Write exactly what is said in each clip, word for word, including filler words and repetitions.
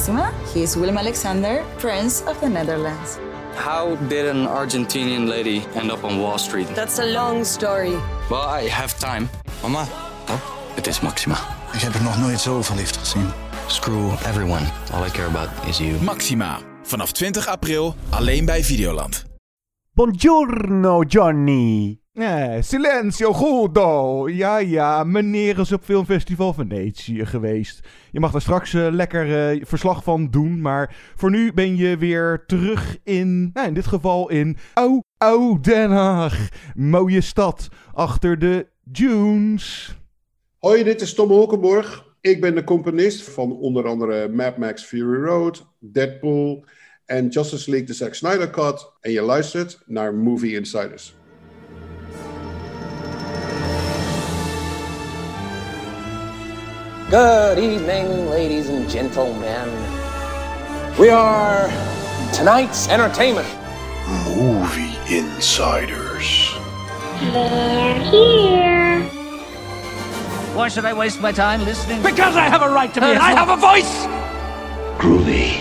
Maxima. He is Willem-Alexander, Prince of the Netherlands. How did an Argentinian lady end up on Wall Street? That's a long story. Well, I have time. Mama, Oh, het is Maxima. ik heb er nog nooit zo verliefd gezien. Screw everyone. All I care about is you. Maxima. Vanaf twintig april alleen bij Videoland. Buongiorno, Johnny. Eh, silenzio Guido. Ja, ja, meneer is op Filmfestival Venetië geweest. Je mag daar straks uh, lekker uh, verslag van doen, maar voor nu ben je weer terug in, nou, in dit geval in Ou, Ou Den Haag. Mooie stad achter de dunes. Hoi, dit is Tom Holkenborg. Ik ben de componist van onder andere Mad Max Fury Road, Deadpool en Justice League The Zack Snyder Cut. En je luistert naar Movie Insiders. Good evening, ladies and gentlemen. We are tonight's entertainment. Movie Insiders. They're here. Why should I waste my time listening? Because I have a right to be, and I have a voice! Groovy.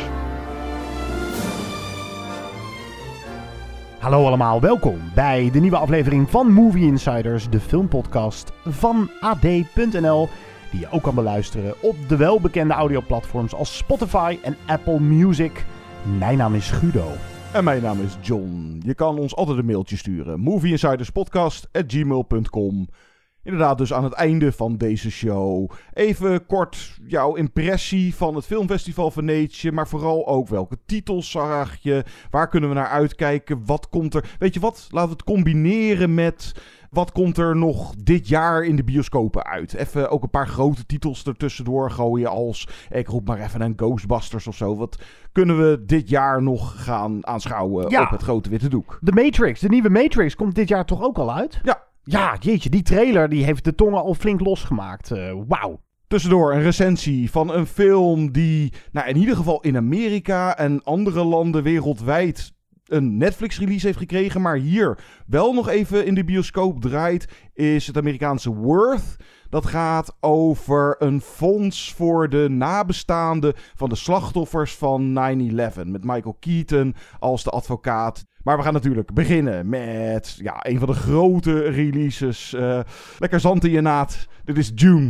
Hallo allemaal, welkom bij de nieuwe aflevering van Movie Insiders, de filmpodcast van A D punt N L, die je ook kan beluisteren op de welbekende audioplatforms als Spotify en Apple Music. Mijn naam is Guido. En mijn naam is John. Je kan ons altijd een mailtje sturen. movieinsiderspodcast at gmail dot com. Inderdaad, dus aan het einde van deze show even kort jouw impressie van het Filmfestival Venetië, maar vooral ook welke titels zag je, waar kunnen we naar uitkijken, wat komt er, weet je wat, laten we het combineren met wat komt er nog dit jaar in de bioscopen uit. Even ook een paar grote titels ertussendoor gooien als, ik roep maar even een Ghostbusters of zo, wat kunnen we dit jaar nog gaan aanschouwen ja, op het grote witte doek. De Matrix, de nieuwe Matrix komt dit jaar toch ook al uit? Ja. Ja, jeetje, die trailer die heeft de tongen al flink losgemaakt. Uh, Wauw. Tussendoor een recensie van een film die, nou, in ieder geval in Amerika en andere landen wereldwijd een Netflix-release heeft gekregen, maar hier wel nog even in de bioscoop draait, is het Amerikaanse Worth. Dat gaat over een fonds voor de nabestaanden van de slachtoffers van nine eleven. Met Michael Keaton als de advocaat. Maar we gaan natuurlijk beginnen met ja, een van de grote releases. Uh, lekker zand in je naad. Dit is Dune.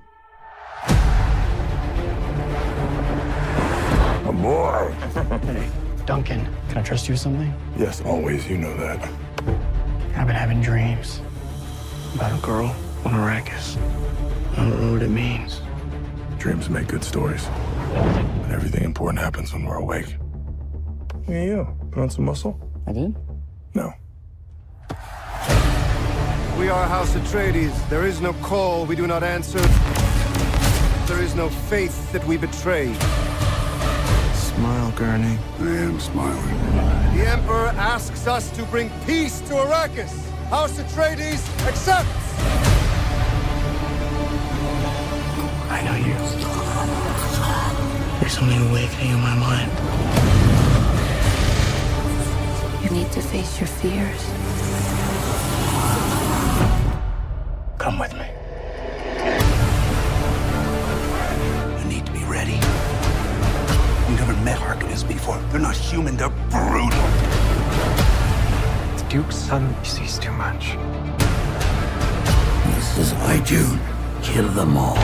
A boy. Hey, Duncan, can I trust you with something? Yes, always. You know that. I've been having dreams about a girl on Arrakis. I don't know what it means. Dreams make good stories. But everything important happens when we're awake. Hey, you. Put on some muscle? I did? No. We are House Atreides. There is no call we do not answer. There is no faith that we betray. Smile, Gurney. I am smiling. The Emperor asks us to bring peace to Arrakis. House Atreides accepts! I know you. There's something awakening in my mind. You need to face your fears. Come with me. You need to be ready. You've never met Harkonnens before. They're not human, they're brutal. The Duke's son sees too much. This is I, Dune. Kill them all.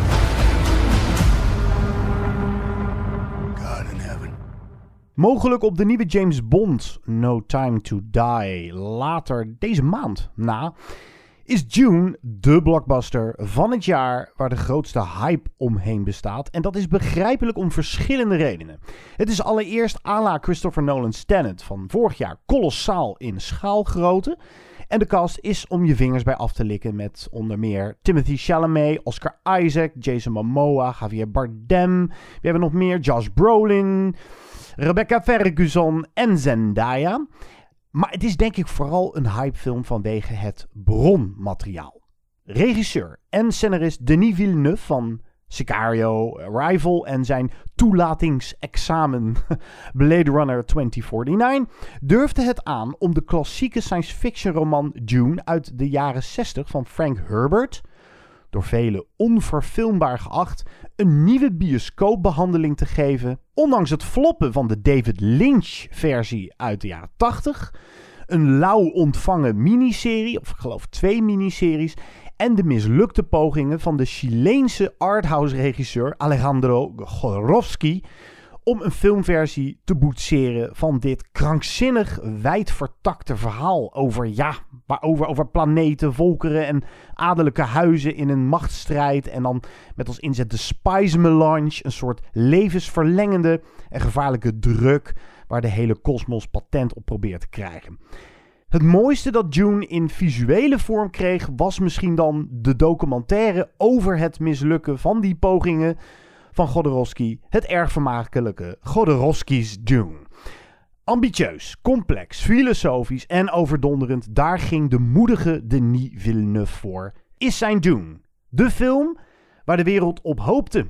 God in heaven. Mogelijk op de nieuwe James Bond, No Time to Die. Later deze maand na is Dune de blockbuster van het jaar waar de grootste hype omheen bestaat. En dat is begrijpelijk om verschillende redenen. Het is allereerst à la Christopher Nolan's Tenet van vorig jaar kolossaal in schaalgrootte. En de cast is om je vingers bij af te likken met onder meer Timothée Chalamet, Oscar Isaac, Jason Momoa, Javier Bardem. We hebben nog meer Josh Brolin, Rebecca Ferguson en Zendaya. Maar het is denk ik vooral een hypefilm vanwege het bronmateriaal. Regisseur en scenarist Denis Villeneuve van Sicario, Arrival en zijn toelatingsexamen Blade Runner twintig negenenveertig durfde het aan om de klassieke science fiction roman Dune uit de jaren zestig van Frank Herbert door velen onverfilmbaar geacht, een nieuwe bioscoopbehandeling te geven, ondanks het floppen van de David Lynch-versie uit de jaren tachtig, een lauw ontvangen miniserie, of ik geloof twee miniseries, en de mislukte pogingen van de Chileense arthouse-regisseur Alejandro Jodorowsky om een filmversie te boetseren van dit krankzinnig wijdvertakte verhaal over, ja, over, over planeten, volkeren en adellijke huizen in een machtsstrijd. En dan met als inzet de Spice Melange, een soort levensverlengende en gevaarlijke drug waar de hele kosmos patent op probeert te krijgen. Het mooiste dat Dune in visuele vorm kreeg was misschien dan de documentaire over het mislukken van die pogingen van Jodorowsky, het erg vermakelijke Jodorowsky's Dune. Ambitieus, complex, filosofisch en overdonderend, daar ging de moedige Denis Villeneuve voor, is zijn Dune. De film waar de wereld op hoopte.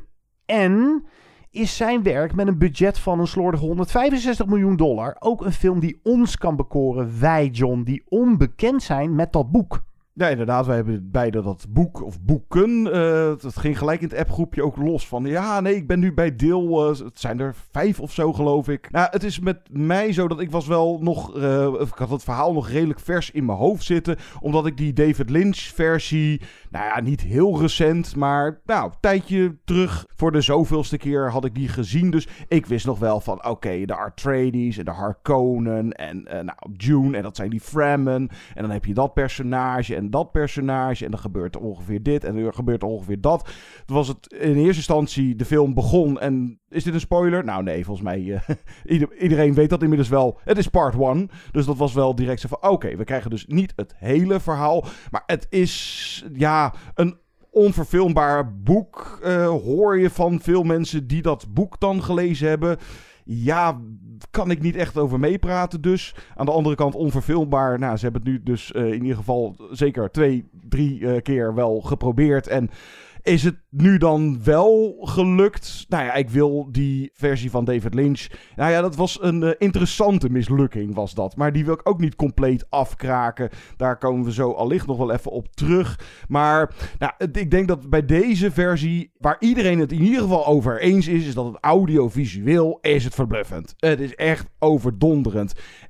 En is zijn werk met een budget van een slordige honderdvijfenzestig miljoen dollar ook een film die ons kan bekoren, wij John, die onbekend zijn met dat boek. Ja, inderdaad. Wij hebben beide dat boek of boeken. Uh, het ging gelijk in het appgroepje ook los van. Ja, nee, ik ben nu bij deel. Uh, het zijn er vijf of zo, geloof ik. Nou, het is met mij zo dat ik was wel nog. Uh, ik had het verhaal nog redelijk vers in mijn hoofd zitten. Omdat ik die David Lynch-versie. Nou ja, niet heel recent. Maar nou, een tijdje terug. Voor de zoveelste keer had ik die gezien. Dus ik wist nog wel van. Oké, okay, de Atreides en de Harkonnen. En uh, nou, Dune. En dat zijn die Fremen. En dan heb je dat personage. En dat personage en dan gebeurt er ongeveer dit en er gebeurt er ongeveer dat. Toen was het in eerste instantie, de film begon en is dit een spoiler? Nou nee, volgens mij uh, ieder, iedereen weet dat inmiddels wel. Het is part one, dus dat was wel direct zo van oké, okay, we krijgen dus niet het hele verhaal, maar het is ja een onverfilmbaar boek. Uh, hoor je van veel mensen die dat boek dan gelezen hebben. Ja, kan ik niet echt over meepraten dus. Aan de andere kant onverfilmbaar. Nou, ze hebben het nu dus uh, in ieder geval zeker twee, drie uh, keer wel geprobeerd. En is het nu dan wel gelukt? Nou ja, ik wil die versie van David Lynch. Nou ja, dat was een uh, interessante mislukking was dat. Maar die wil ik ook niet compleet afkraken. Daar komen we zo allicht nog wel even op terug. Maar nou, ik denk dat bij deze versie, waar iedereen het in ieder geval over eens is, is dat het audiovisueel is het verbluffend. Het is echt overdonderend.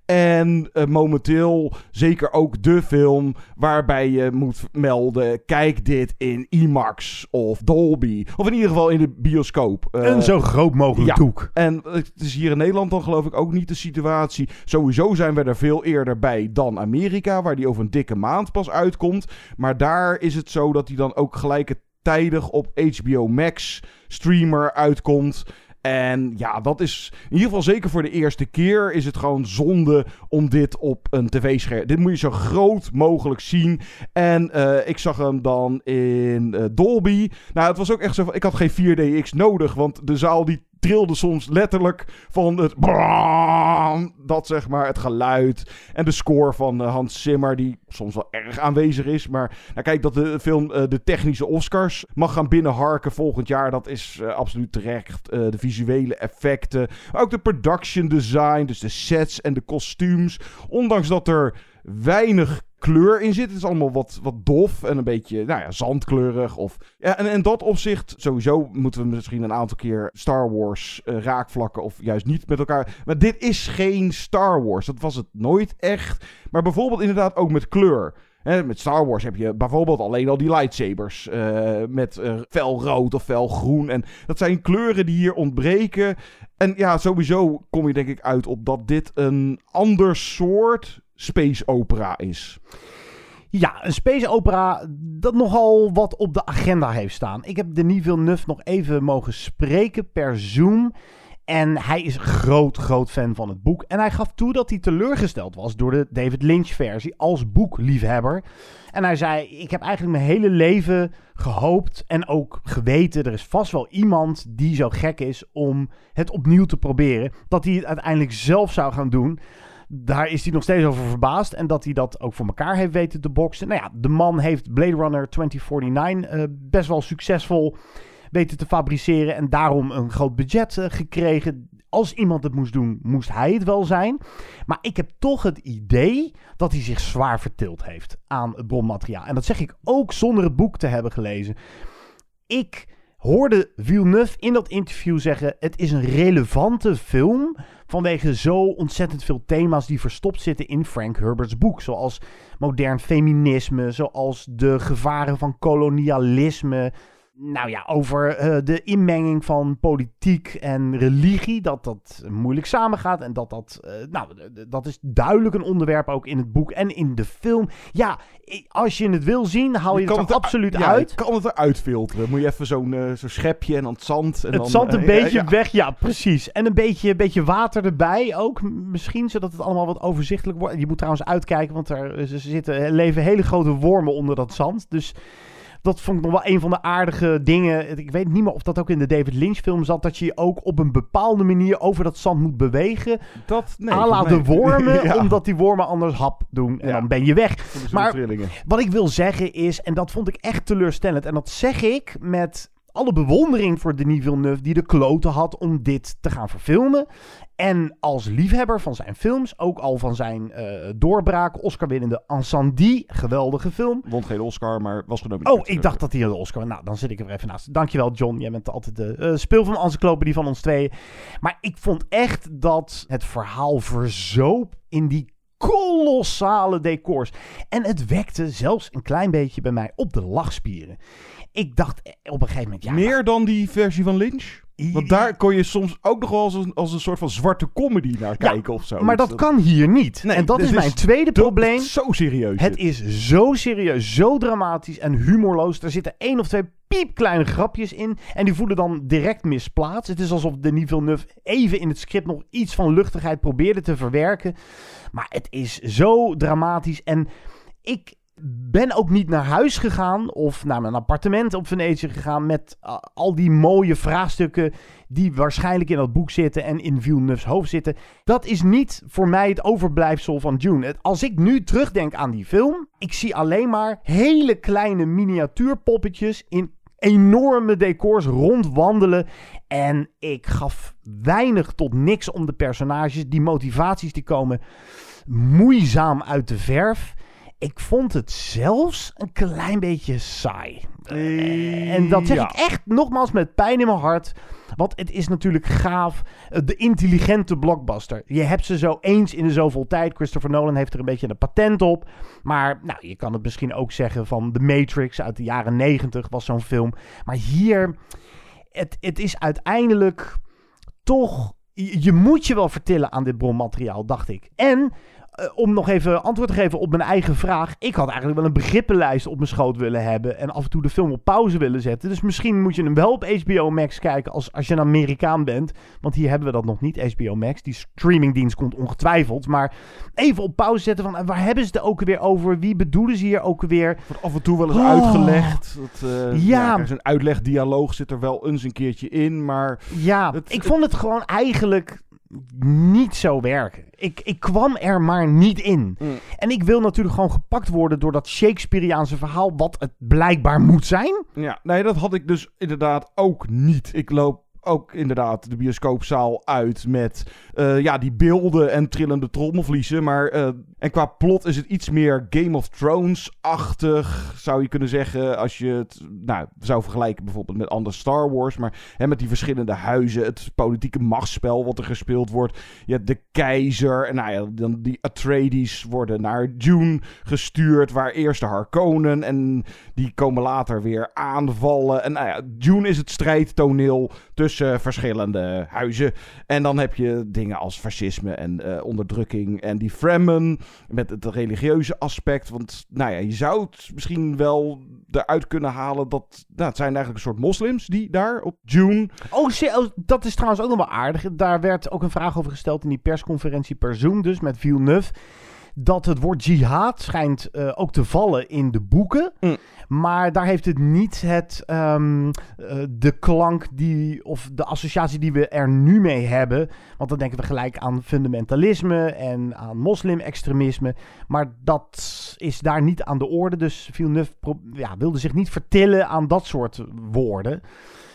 En uh, momenteel zeker ook de film waarbij je moet melden, kijk dit in IMAX of Dolby. Of in ieder geval in de bioscoop. Uh, een zo groot mogelijk ja. doek. En het is hier in Nederland dan geloof ik ook niet de situatie. Sowieso zijn we er veel eerder bij dan Amerika, waar die over een dikke maand pas uitkomt. Maar daar is het zo dat die dan ook gelijktijdig op H B O Max streamer uitkomt. En ja, dat is in ieder geval zeker voor de eerste keer is het gewoon zonde om dit op een tv-scherm. Dit moet je zo groot mogelijk zien. En uh, ik zag hem dan in uh, Dolby. Nou, het was ook echt zo van, ik had geen vier D X nodig, want de zaal die trilde soms letterlijk van het braam, dat zeg maar, het geluid en de score van uh, Hans Zimmer, die soms wel erg aanwezig is. Maar nou, kijk, dat de film uh, de technische Oscars mag gaan binnenharken volgend jaar, dat is uh, absoluut terecht. Uh, de visuele effecten, maar ook de production design, dus de sets en de kostuums. Ondanks dat er weinig kleur in zit. Het is allemaal wat, wat dof en een beetje, nou ja, zandkleurig. Of, ja, en in dat opzicht, sowieso moeten we misschien een aantal keer Star Wars uh, raakvlakken of juist niet met elkaar. Maar dit is geen Star Wars. Dat was het nooit echt. Maar bijvoorbeeld inderdaad ook met kleur. He, met Star Wars heb je bijvoorbeeld alleen al die lightsabers uh, met uh, fel rood of fel groen. En dat zijn kleuren die hier ontbreken. En ja, sowieso kom je denk ik uit op dat dit een ander soort space opera is. Ja, een space opera dat nogal wat op de agenda heeft staan. Ik heb Denis Villeneuve nog even mogen spreken per Zoom. En hij is groot, groot fan van het boek. En hij gaf toe dat hij teleurgesteld was door de David Lynch-versie als boekliefhebber. En hij zei, ik heb eigenlijk mijn hele leven gehoopt en ook geweten, er is vast wel iemand die zo gek is om het opnieuw te proberen. Dat hij het uiteindelijk zelf zou gaan doen. Daar is hij nog steeds over verbaasd. En dat hij dat ook voor elkaar heeft weten te boksen. Nou ja, de man heeft Blade Runner twintig negenenveertig uh, best wel succesvol weten te fabriceren. En daarom een groot budget uh, gekregen. als iemand het moest doen, moest hij het wel zijn. Maar ik heb toch het idee dat hij zich zwaar vertild heeft aan het bronmateriaal. En dat zeg ik ook zonder het boek te hebben gelezen. Ik hoorde Villeneuve in dat interview zeggen, het is een relevante film vanwege zo ontzettend veel thema's die verstopt zitten in Frank Herbert's boek. Zoals modern feminisme, zoals de gevaren van kolonialisme. Nou ja, over uh, de inmenging van politiek en religie, dat dat moeilijk samengaat. En dat dat, uh, nou, dat is duidelijk een onderwerp ook in het boek en in de film. Ja, als je het wil zien, haal je, je het er, er absoluut ja, uit. Je kan het eruit filteren. Moet je even zo'n uh, zo'n schepje en dan het zand. En het dan, zand een uh, beetje ja, ja. weg, ja, precies. En een beetje, beetje water erbij ook, misschien, zodat het allemaal wat overzichtelijk wordt. Je moet trouwens uitkijken, want er zitten, leven hele grote wormen onder dat zand. Dus dat vond ik nog wel een van de aardige dingen. Ik weet niet meer of dat ook in de David Lynch film zat. Dat je je ook op een bepaalde manier over dat zand moet bewegen. Dat, nee. À la nee. de wormen. Ja. Omdat die wormen anders hap doen. En ja. dan ben je weg. Maar trillingen. Wat ik wil zeggen is, en dat vond ik echt teleurstellend. En dat zeg ik met alle bewondering voor Denis Villeneuve, die de kloten had om dit te gaan verfilmen. En als liefhebber van zijn films, ook al van zijn uh, doorbraak, Oscar-winnende Incendie, geweldige film. Won geen Oscar, maar was genomineerd. Oh, ik dacht dat hij een Oscar. Nou, dan zit ik er even naast. Dankjewel, John. Jij bent altijd de uh, speel van encyclopedie van ons tweeën. Maar ik vond echt dat het verhaal verzoop in die kolossale decors. En het wekte zelfs een klein beetje bij mij op de lachspieren. Ik dacht op een gegeven moment, ja, meer maar dan die versie van Lynch? Want daar kon je soms ook nog wel als een, als een soort van zwarte comedy naar kijken ja, of zo. Maar dat, dat kan hier niet. Nee, en dat is mijn is tweede probleem. Zo serieus. Het dit. is zo serieus, zo dramatisch en humorloos. Er zitten één of twee piepkleine grapjes in. En die voelen dan direct misplaatst. Het is alsof Denis Villeneuve even in het script nog iets van luchtigheid probeerde te verwerken. Maar het is zo dramatisch. En ik ben ook niet naar huis gegaan of naar mijn appartement op Venetië gegaan met uh, al die mooie vraagstukken die waarschijnlijk in dat boek zitten en in Villeneuve's hoofd zitten. Dat is niet voor mij het overblijfsel van Dune. Als ik nu terugdenk aan die film, ik zie alleen maar hele kleine miniatuurpoppetjes in enorme decors rondwandelen. En ik gaf weinig tot niks om de personages. Die motivaties die komen moeizaam uit de verf. Ik vond het zelfs een klein beetje saai. Uh, en dat zeg ja. ik echt nogmaals met pijn in mijn hart. Want het is natuurlijk gaaf. De intelligente blockbuster. Je hebt ze zo eens in de zoveel tijd. Christopher Nolan heeft er een beetje een patent op. Maar nou, je kan het misschien ook zeggen van The Matrix uit de jaren negentig was zo'n film. Maar hier, het, het is uiteindelijk toch, je, je moet je wel vertillen aan dit bronmateriaal, dacht ik. En Uh, om nog even antwoord te geven op mijn eigen vraag. Ik had eigenlijk wel een begrippenlijst op mijn schoot willen hebben. En af en toe de film op pauze willen zetten. Dus misschien moet je hem wel op H B O Max kijken als, als je een Amerikaan bent. Want hier hebben we dat nog niet, H B O Max. Die streamingdienst komt ongetwijfeld. Maar even op pauze zetten van waar hebben ze het ook weer over? Wie bedoelen ze hier ook weer? Wordt af en toe wel eens oh. uitgelegd. Dat, uh, ja. ja, er is een uitlegdialoog zit er wel eens een keertje in. Maar ja, het, ik vond het gewoon eigenlijk niet zo werken. Ik, ik kwam er maar niet in. Mm. En ik wil natuurlijk gewoon gepakt worden door dat Shakespeareaanse verhaal, wat het blijkbaar moet zijn. Ja, nee, dat had ik dus inderdaad ook niet. Ik loop ook inderdaad de bioscoopzaal uit met uh, ja, die beelden en trillende trommelvliezen. Maar uh, en qua plot is het iets meer Game of Thrones-achtig, zou je kunnen zeggen. Als je het nou, zou vergelijken bijvoorbeeld met andere Star Wars. Maar hè, met die verschillende huizen, het politieke machtsspel wat er gespeeld wordt. Je hebt de keizer en nou ja, dan die Atreides worden naar Dune gestuurd, waar eerst de Harkonnen en die komen later weer aanvallen. En nou ja, Dune is het strijdtoneel tussen Uh, verschillende huizen. En dan heb je dingen als fascisme en uh, onderdrukking en die Fremen met het religieuze aspect. Want nou ja, je zou het misschien wel eruit kunnen halen dat nou, het zijn eigenlijk een soort moslims die daar op Dune. Oh, dat is trouwens ook nog wel aardig. Daar werd ook een vraag over gesteld in die persconferentie per Zoom, dus met Villeneuve. Dat het woord jihad schijnt uh, ook te vallen in de boeken. Mm. Maar daar heeft het niet het, um, uh, de klank die, of de associatie die we er nu mee hebben. Want dan denken we gelijk aan fundamentalisme en aan moslim-extremisme. Maar dat is daar niet aan de orde. Dus Villeneuve pro- ja, wilde zich niet vertillen aan dat soort woorden.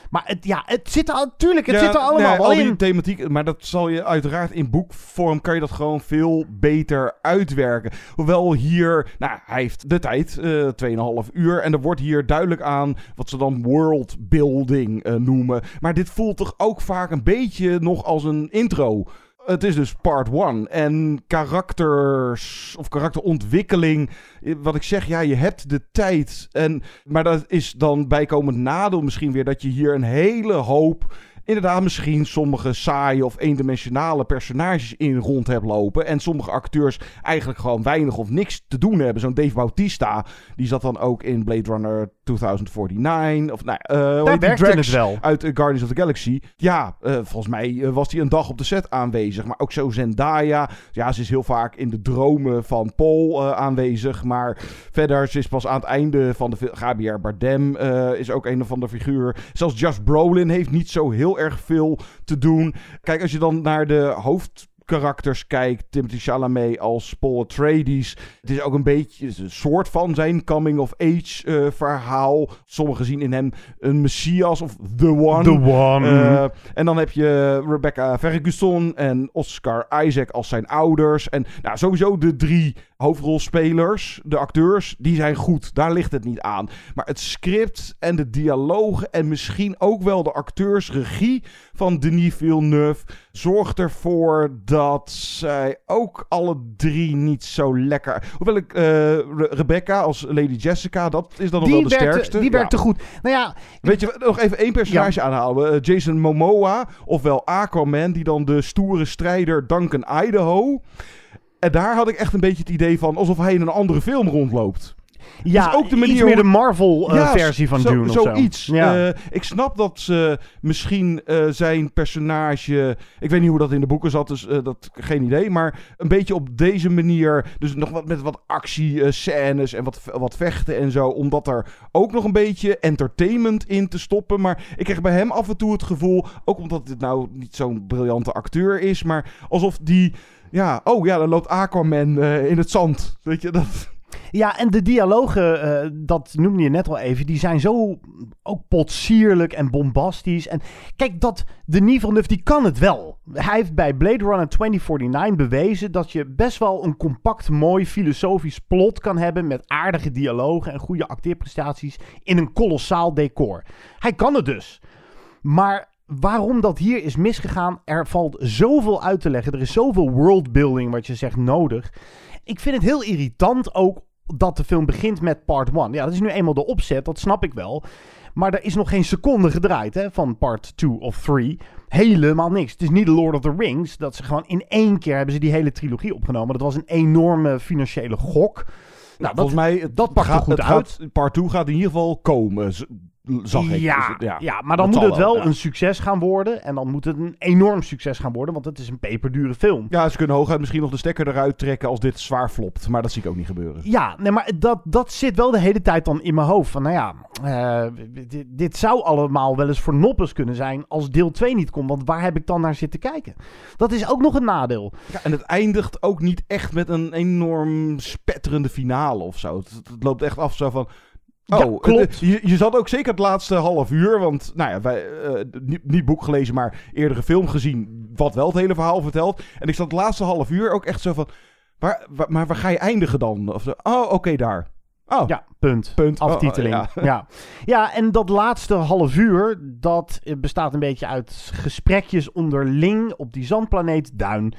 Maar het, ja, het zit er natuurlijk, het ja, zit er allemaal nee, wel al in. die thematiek, maar dat zal je uiteraard in boekvorm kan je dat gewoon veel beter uitwerken. Hoewel hier, nou, hij heeft de tijd, uh, twee en een half uur, en er wordt hier duidelijk aan wat ze dan worldbuilding uh, noemen. Maar dit voelt toch ook vaak een beetje nog als een intro. Het is dus part one. En karakters of karakterontwikkeling. Wat ik zeg, ja, je hebt de tijd. En, maar dat is dan bijkomend nadeel misschien weer dat je hier een hele hoop... inderdaad misschien sommige saaie of eendimensionale personages in rond hebt lopen. En sommige acteurs eigenlijk gewoon weinig of niks te doen hebben. Zo'n Dave Bautista, die zat dan ook in Blade Runner tweeduizend negenenveertig. Of nou, uh, daar werkte het wel. Uit uh, Guardians of the Galaxy. Ja, uh, volgens mij uh, was hij een dag op de set aanwezig. Maar ook zo Zendaya. Ja, ze is heel vaak in de dromen van Paul uh, aanwezig. Maar verder, ze is pas aan het einde van de film. Javier Bardem uh, is ook een van de figuren. Zelfs Josh Brolin heeft niet zo heel erg veel te doen. Kijk, als je dan naar de hoofdkarakters kijkt, Timothée Chalamet als Paul Atreides, het is ook een beetje een soort van zijn coming-of-age uh, verhaal. Sommigen zien in hem een messias of the one. The one. Uh, en dan heb je Rebecca Ferguson en Oscar Isaac als zijn ouders. En nou, sowieso de drie hoofdrolspelers, de acteurs, die zijn goed. Daar ligt het niet aan. Maar het script en de dialogen en misschien ook wel de acteursregie van Denis Villeneuve zorgt ervoor dat zij ook alle drie niet zo lekker... Hoewel ik uh, Re- Rebecca als Lady Jessica, dat is dan nog wel de werkte, sterkste. Die werkte ja. goed. Nou ja... Weet je, nog even één personage ja. aanhouden. Uh, Jason Momoa, ofwel Aquaman, die dan de stoere strijder Duncan Idaho... En daar had ik echt een beetje het idee van alsof hij in een andere film rondloopt. Ja, dus ook de manier iets meer hoe... de Marvel-versie uh, ja, van zo, Dune of zo. Zoiets. Ja. Uh, ik snap dat ze misschien uh, zijn personage... Ik weet niet hoe dat in de boeken zat, dus uh, dat geen idee. Maar een beetje op deze manier... Dus nog wat met wat actiescènes en wat, wat vechten en zo. Omdat er ook nog een beetje entertainment in te stoppen. Maar ik kreeg bij hem af en toe het gevoel... Ook omdat dit nou niet zo'n briljante acteur is. Maar alsof die... Ja, oh ja, dan loopt Aquaman uh, in het zand. Weet je, dat... Ja, en de dialogen, uh, dat noemde je net al even, die zijn zo ook potsierlijk en bombastisch. En kijk, dat Denis Villeneuve, die kan het wel. Hij heeft bij Blade Runner tweeduizend negenenveertig bewezen dat je best wel een compact, mooi, filosofisch plot kan hebben met aardige dialogen en goede acteerprestaties in een kolossaal decor. Hij kan het dus. Maar... waarom dat hier is misgegaan, er valt zoveel uit te leggen. Er is zoveel worldbuilding, wat je zegt, nodig. Ik vind het heel irritant ook dat de film begint met part one. Ja, dat is nu eenmaal de opzet, dat snap ik wel. Maar er is nog geen seconde gedraaid hè, van part two of three. Helemaal niks. Het is niet Lord of the Rings. Dat ze gewoon in één keer hebben ze die hele trilogie opgenomen. Dat was een enorme financiële gok. Nou, nou volgens mij, dat pakt er goed uit. Gaat, part two gaat in ieder geval komen. Zag ik. Ja, dus het, ja. ja, maar dan dat moet het wel ja. een succes gaan worden. En dan moet het een enorm succes gaan worden. Want het is een peperdure film. Ja, ze kunnen hooguit misschien nog de stekker eruit trekken als dit zwaar flopt. Maar dat zie ik ook niet gebeuren. Ja, nee, maar dat, dat zit wel de hele tijd dan in mijn hoofd. Van nou ja, uh, dit, dit zou allemaal wel eens voor noppes kunnen zijn als deel twee niet komt. Want waar heb ik dan naar zitten kijken? Dat is ook nog een nadeel. Ja, en het eindigt ook niet echt met een enorm spetterende finale of zo. Het, het loopt echt af zo van... Oh, ja, klopt. Je, je zat ook zeker het laatste half uur, want nou ja, wij, uh, niet, niet boek gelezen, maar eerdere film gezien, wat wel het hele verhaal vertelt. En ik zat het laatste half uur ook echt zo van, waar, waar, maar waar ga je eindigen dan? Of zo, oh, oké, okay, daar. Oh, ja, punt. punt. Aftiteling. Oh, oh, ja. Ja. Ja, en dat laatste half uur, dat bestaat een beetje uit gesprekjes onderling op die zandplaneet Duin.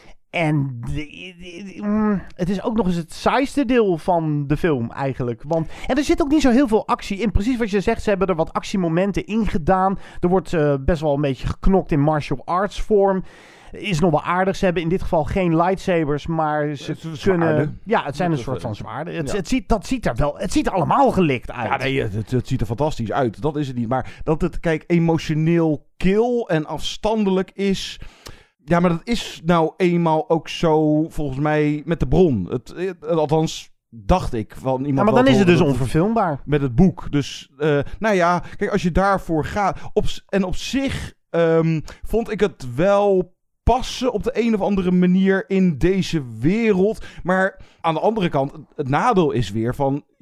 En de, de, de, mm, het is ook nog eens het saaiste deel van de film eigenlijk. Want, en er zit ook niet zo heel veel actie in. Precies wat je zegt, ze hebben er wat actiemomenten in gedaan. Er wordt uh, best wel een beetje geknokt in martial arts vorm. Is nog wel aardig. Ze hebben in dit geval geen lightsabers, maar ze het kunnen... Zwaarden. Ja, het zijn een soort van zwaarden. Het, ja. het, ziet, dat ziet er wel... Het ziet er allemaal gelikt uit. Ja, nee, het, het ziet er fantastisch uit. Dat is het niet. Maar dat het, kijk, emotioneel kil en afstandelijk is... Ja, maar dat is nou eenmaal ook zo, volgens mij, met de bron. Het, het, althans, dacht ik van iemand. Ja, maar dan is het dus onverfilmbaar. Met het boek. Dus, uh, nou ja, kijk, als je daarvoor gaat... Op, en op zich um, vond ik het wel passen op de een of andere manier in deze wereld. Maar aan de andere kant, het nadeel is weer van...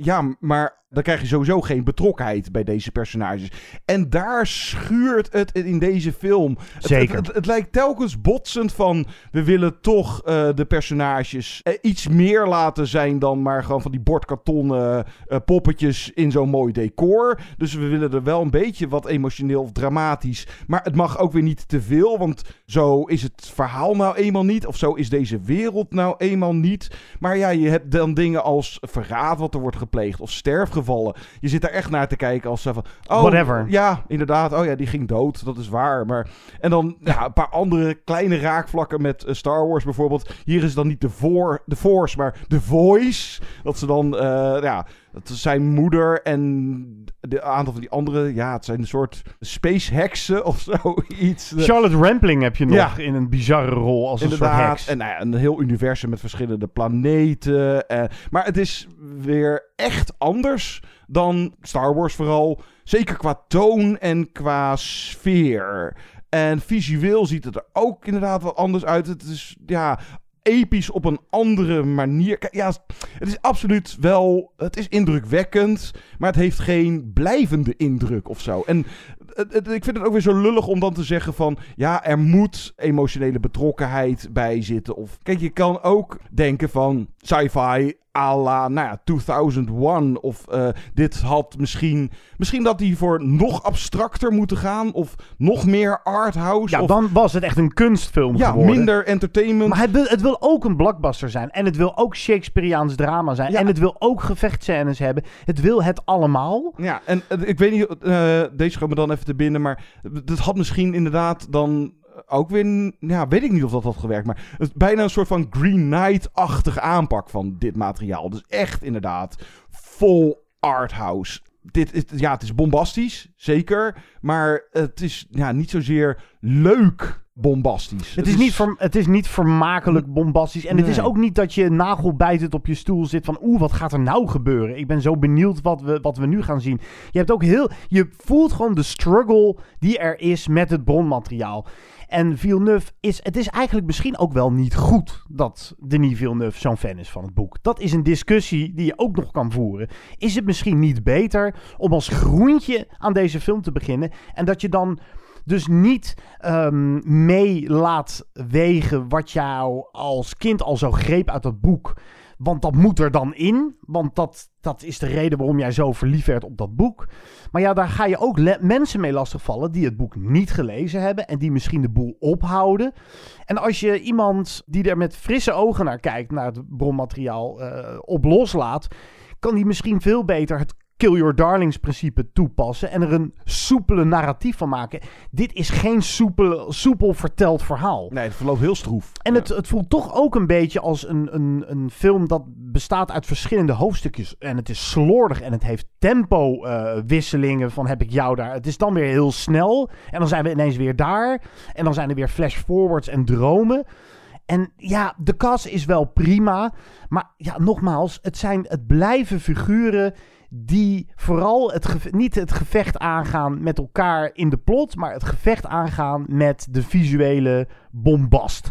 Ja, maar dan krijg je sowieso geen betrokkenheid bij deze personages. En daar schuurt het in deze film. Zeker. Het, het, het lijkt telkens botsend van... we willen toch uh, de personages uh, iets meer laten zijn... dan maar gewoon van die bordkartonnen uh, poppetjes in zo'n mooi decor. Dus we willen er wel een beetje wat emotioneel of dramatisch. Maar het mag ook weer niet te veel. Want zo is het verhaal nou eenmaal niet. Of zo is deze wereld nou eenmaal niet. Maar ja, je hebt dan dingen als verraad wat er wordt gepleegd. Of sterfgevallen. Je zit daar echt naar te kijken als van... Oh, whatever. Ja, inderdaad. Oh ja, die ging dood. Dat is waar. Maar... En dan ja, een paar andere kleine raakvlakken met uh, Star Wars bijvoorbeeld. Hier is dan niet de, voor, de Force, maar de Voice. Dat ze dan... Uh, ja, dat zijn moeder en de aantal van die andere... Ja, het zijn een soort space heksen of zoiets. Charlotte Rampling heb je nog ja. in een bizarre rol als Inderdaad. een soort heks. En nou ja, een heel universum met verschillende planeten. Uh, maar het is weer echt anders dan Star Wars vooral. Zeker qua toon en qua sfeer. En visueel ziet het er ook inderdaad wat anders uit. Het is, ja... episch op een andere manier. Kijk, ja, het is absoluut wel... Het is indrukwekkend, maar het heeft geen blijvende indruk of zo. En het, het, ik vind het ook weer zo lullig om dan te zeggen van... ja, er moet emotionele betrokkenheid bij zitten. Of kijk, je kan ook denken van sci-fi... à la, nou ja, tweeduizend één. Of uh, dit had misschien... Misschien dat die voor nog abstracter moeten gaan. Of nog meer arthouse. Ja, of, dan was het echt een kunstfilm ja, geworden. minder entertainment. Maar het wil, het wil ook een blockbuster zijn. En het wil ook Shakespeareaans drama zijn. Ja. En het wil ook gevechtscènes hebben. Het wil het allemaal. Ja, en uh, ik weet niet... Uh, deze gaat me dan even te binnen. Maar dat had misschien inderdaad dan... ook weer, ja, weet ik niet of dat had gewerkt, maar het is bijna een soort van Green Knight-achtige aanpak van dit materiaal. Dus echt inderdaad vol arthouse. Dit is, ja, het is bombastisch, zeker, maar het is ja, niet zozeer leuk bombastisch. Het, het, is, is... Niet ver, het is niet vermakelijk bombastisch. En nee. Het is ook niet dat je nagelbijtend op je stoel zit van... oeh, wat gaat er nou gebeuren? Ik ben zo benieuwd wat we, wat we nu gaan zien. Je hebt ook heel... Je voelt gewoon de struggle die er is met het bronmateriaal. En Villeneuve is... Het is eigenlijk misschien ook wel niet goed dat Denis Villeneuve zo'n fan is van het boek. Dat is een discussie die je ook nog kan voeren. Is het misschien niet beter om als groentje aan deze film te beginnen... en dat je dan... Dus niet um, mee laat wegen wat jou als kind al zo greep uit dat boek. Want dat moet er dan in. Want dat, dat is de reden waarom jij zo verliefd werd op dat boek. Maar ja, daar ga je ook le- mensen mee lastigvallen die het boek niet gelezen hebben. En die misschien de boel ophouden. En als je iemand die er met frisse ogen naar kijkt, naar het bronmateriaal, uh, op loslaat, kan die misschien veel beter het Kill Your Darlings principe toepassen en er een soepele narratief van maken. Dit is geen soepel, soepel verteld verhaal. Nee, het verloopt heel stroef. En ja. het, het voelt toch ook een beetje als een, een, een film dat bestaat uit verschillende hoofdstukjes. En het is slordig en het heeft tempo uh, wisselingen van heb ik jou daar. Het is dan weer heel snel en dan zijn we ineens weer daar. En dan zijn er weer flash-forwards en dromen. En ja, de cast is wel prima. Maar ja, nogmaals, het, zijn, het blijven figuren die vooral het geve- niet het gevecht aangaan met elkaar in de plot, maar het gevecht aangaan met de visuele bombast.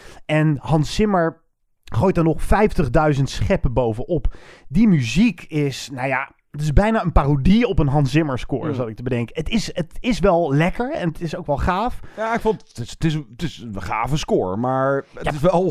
En Hans Zimmer gooit er nog vijftigduizend scheppen bovenop. Die muziek is, nou ja, het is bijna een parodie op een Hans Zimmer score, mm. zou ik te bedenken. Het is, het is wel lekker en het is ook wel gaaf. Ja, ik vond het is, het is, het is een gave score, maar het ja. is wel...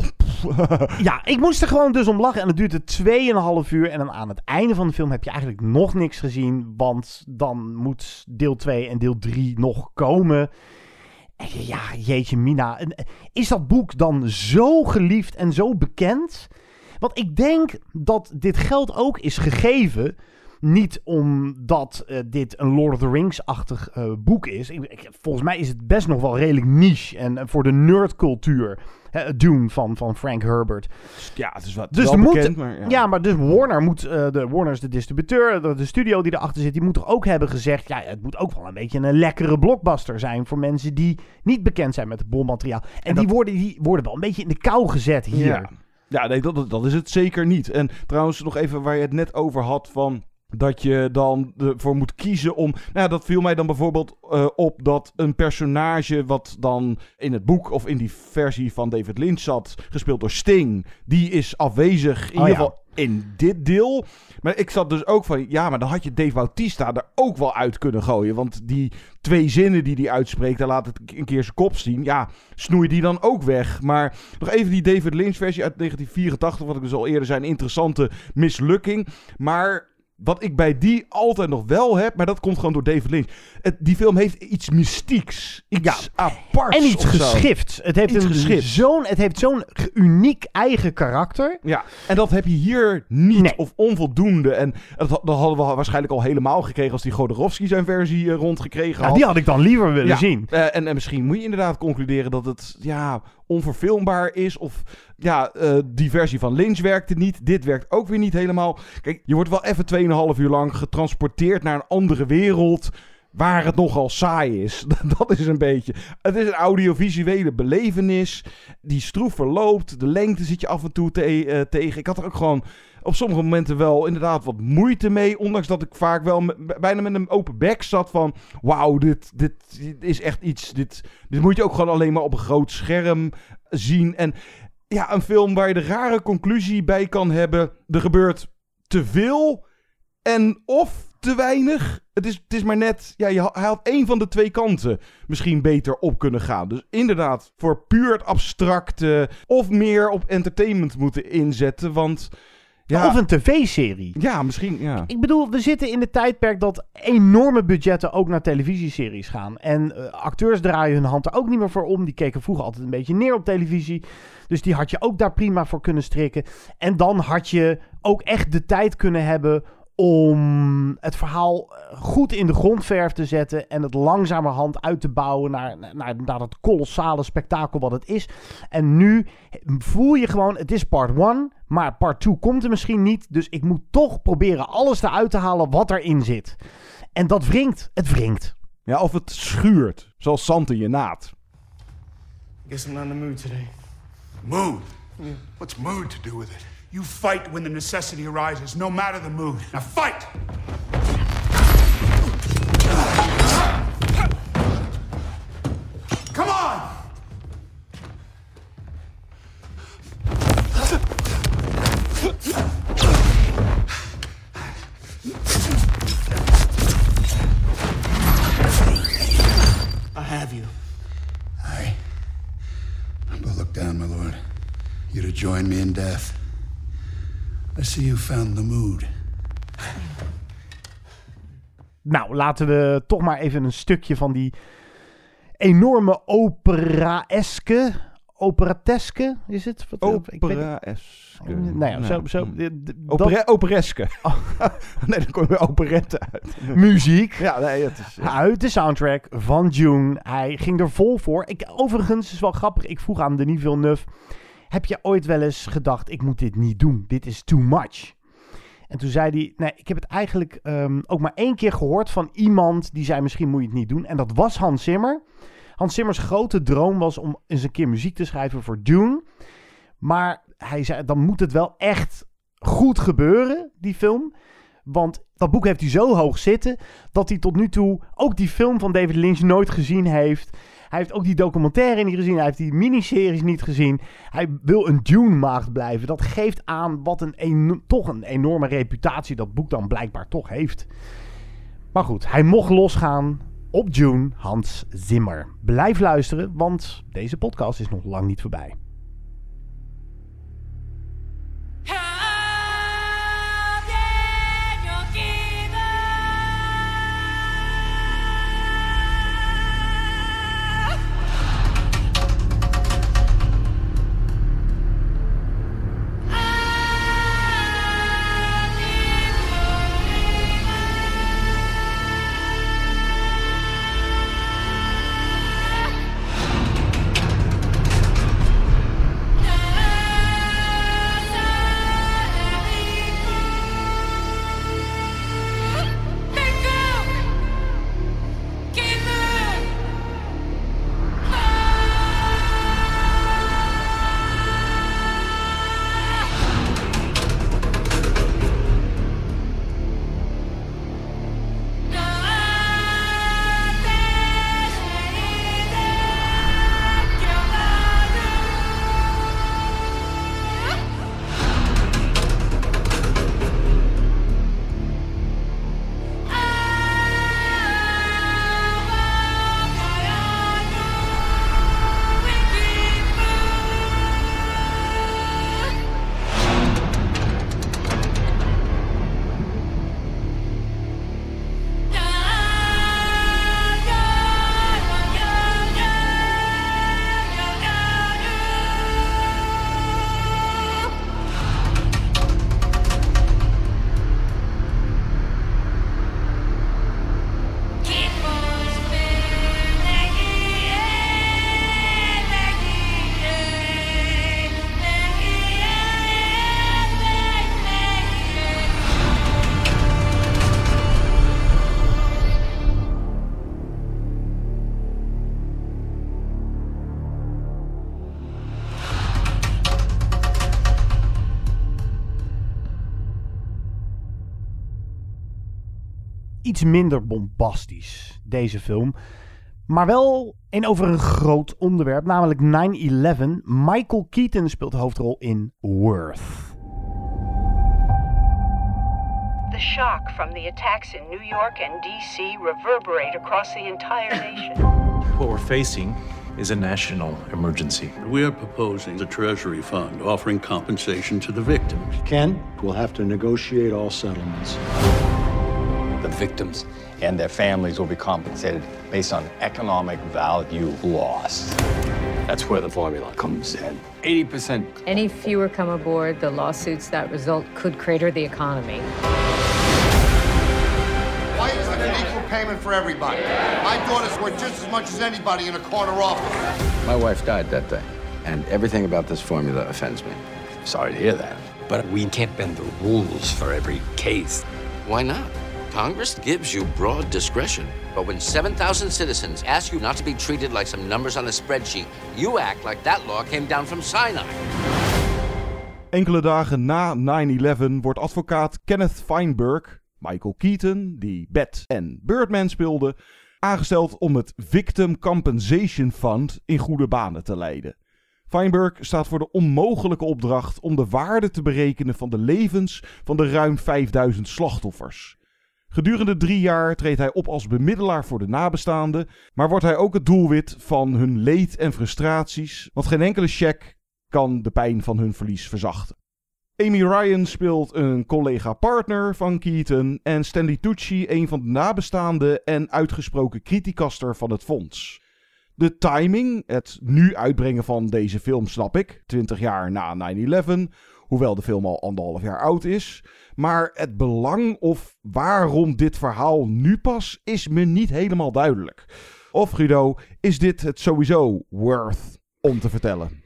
ja, ik moest er gewoon dus om lachen en het duurde tweeënhalf uur. En dan aan het einde van de film heb je eigenlijk nog niks gezien, want dan moet deel twee en deel drie nog komen. En ja, jeetje mina. Is dat boek dan zo geliefd en zo bekend? Want ik denk dat dit geld ook is gegeven... Niet omdat uh, dit een Lord of the Rings-achtig uh, boek is. Ik, ik, volgens mij is het best nog wel redelijk niche. En uh, voor de nerdcultuur. Uh, Dune van, van Frank Herbert. Ja, het is wat dus wel moet, bekend. Maar ja. ja, maar dus Warner moet... Uh, de, Warner is de distributeur. De, de studio die erachter zit. Die moet toch ook hebben gezegd... Ja, het moet ook wel een beetje een lekkere blockbuster zijn. Voor mensen die niet bekend zijn met het bronmateriaal. En, en die, dat... worden, die worden wel een beetje in de kou gezet hier. Ja, ja nee, dat, dat is het zeker niet. En trouwens nog even waar je het net over had van... dat je dan ervoor moet kiezen om... Nou, dat viel mij dan bijvoorbeeld uh, op dat een personage wat dan in het boek of in die versie van David Lynch zat, gespeeld door Sting, die is afwezig in oh, ieder ja. geval in dit deel. Maar ik zat dus ook van, ja, maar dan had je Dave Bautista er ook wel uit kunnen gooien. Want die twee zinnen die hij uitspreekt, dan laat het een keer zijn kop zien. Ja, snoei die dan ook weg. Maar nog even die David Lynch versie uit negentien vierentachtig, wat ik dus al eerder zei, een interessante mislukking. Maar wat ik bij die altijd nog wel heb, maar dat komt gewoon door David Lynch. Het, die film heeft iets mystieks. Iets ja. aparts. En iets geschifts. Het heeft iets een geschift. zo'n, het heeft zo'n uniek eigen karakter. Ja, en dat heb je hier niet nee. of onvoldoende. En dat, dat hadden we waarschijnlijk al helemaal gekregen als die Jodorowsky zijn versie uh, rondgekregen had. Ja, die had ik dan liever willen ja. zien. Uh, en, en misschien moet je inderdaad concluderen dat het ja, onverfilmbaar is. Of ja, uh, die versie van Lynch werkte niet. Dit werkt ook weer niet helemaal. Kijk, je wordt wel even tweeënhalf uur lang getransporteerd naar een andere wereld waar het nogal saai is. Dat is een beetje... Het is een audiovisuele belevenis die stroef verloopt. De lengte zit je af en toe te, uh, tegen. Ik had er ook gewoon op sommige momenten wel inderdaad wat moeite mee. Ondanks dat ik vaak wel met, bijna met een open bek zat van... Wauw, dit, dit, dit is echt iets... Dit, dit moet je ook gewoon alleen maar op een groot scherm zien. En ja, een film waar je de rare conclusie bij kan hebben. Er gebeurt te veel en of te weinig. Het is, het is maar net... Ja, je had, hij had één van de twee kanten misschien beter op kunnen gaan. Dus inderdaad, voor puur het abstracte of meer op entertainment moeten inzetten. Want... Ja, of een tv-serie. Ja, misschien, ja. Ik bedoel, we zitten in het tijdperk dat enorme budgetten ook naar televisieseries gaan. En uh, acteurs draaien hun hand er ook niet meer voor om. Die keken vroeger altijd een beetje neer op televisie. Dus die had je ook daar prima voor kunnen strikken. En dan had je ook echt de tijd kunnen hebben om het verhaal goed in de grondverf te zetten en het langzamerhand uit te bouwen naar, naar, naar dat kolossale spektakel wat het is. En nu voel je gewoon, het is part one, maar part two komt er misschien niet. Dus ik moet toch proberen alles eruit te halen wat erin zit. En dat wringt. Het wringt. Ja, of het schuurt, zoals zand in je naad. Guess I'm not in the mood today. Mood? Yeah. What's mood to do with it? You fight when the necessity arises, no matter the mood. Now fight! Come on! I have you. I... But look down, my lord. You're to join me in death. I see you found the mood. Nou, laten we toch maar even een stukje van die enorme opera-eske... Operateske, is het? Opera-eske. Nou ja, zo... zo Opera- dat... Opereske. Oh. Nee, dan kom je operette uit. Muziek. Ja, nee, het is... Ja. Uit de soundtrack van Dune. Hij ging er vol voor. Ik, overigens, is wel grappig. Ik vroeg aan Denis Villeneuve... Heb je ooit wel eens gedacht, ik moet dit niet doen. Dit is too much. En toen zei hij, nee, ik heb het eigenlijk um, ook maar één keer gehoord van iemand die zei, misschien moet je het niet doen. En dat was Hans Zimmer. Hans Zimmers grote droom was om eens een keer muziek te schrijven voor Dune. Maar hij zei, dan moet het wel echt goed gebeuren, die film. Want dat boek heeft hij zo hoog zitten, dat hij tot nu toe ook die film van David Lynch nooit gezien heeft. Hij heeft ook die documentaire niet gezien. Hij heeft die miniseries niet gezien. Hij wil een Dune-maagd blijven. Dat geeft aan wat een eno- toch een enorme reputatie dat boek dan blijkbaar toch heeft. Maar goed, hij mocht losgaan op Dune, Hans Zimmer. Blijf luisteren, want deze podcast is nog lang niet voorbij. iets minder bombastisch, deze film. Maar wel een over een groot onderwerp, namelijk nine eleven. Michael Keaton speelt de hoofdrol in Worth. The shock from the attacks in New York and D C reverberate across the entire nation. What we're facing is a national emergency. We are proposing a Treasury fund offering compensation to the victims. Ken, we'll have to negotiate all settlements. The victims and their families will be compensated based on economic value lost. That's where the formula comes in. eighty percent. Any fewer come aboard, the lawsuits that result could crater the economy. Why isn't it an equal payment for everybody? My daughter's worth just as much as anybody in a corner office. My wife died that day, and everything about this formula offends me. Sorry to hear that. But we can't bend the rules for every case. Why not? Congress gives you broad discretion. But when seven thousand citizens ask you not to be treated like some numbers on a spreadsheet, you act like that law came down from Sinai. Enkele dagen na nine eleven wordt advocaat Kenneth Feinberg, Michael Keaton, die Bat en Birdman speelde, aangesteld om het Victim Compensation Fund in goede banen te leiden. Feinberg staat voor de onmogelijke opdracht om de waarde te berekenen van de levens van de ruim vijfduizend slachtoffers. Gedurende drie jaar treedt hij op als bemiddelaar voor de nabestaanden, maar wordt hij ook het doelwit van hun leed en frustraties, want geen enkele cheque kan de pijn van hun verlies verzachten. Amy Ryan speelt een collega-partner van Keaton en Stanley Tucci een van de nabestaanden en uitgesproken criticaster van het fonds. De timing, het nu uitbrengen van deze film snap ik, twintig jaar na nine eleven, hoewel de film al anderhalf jaar oud is. Maar het belang of waarom dit verhaal nu pas is me niet helemaal duidelijk. Of Guido, is dit het sowieso worth om te vertellen?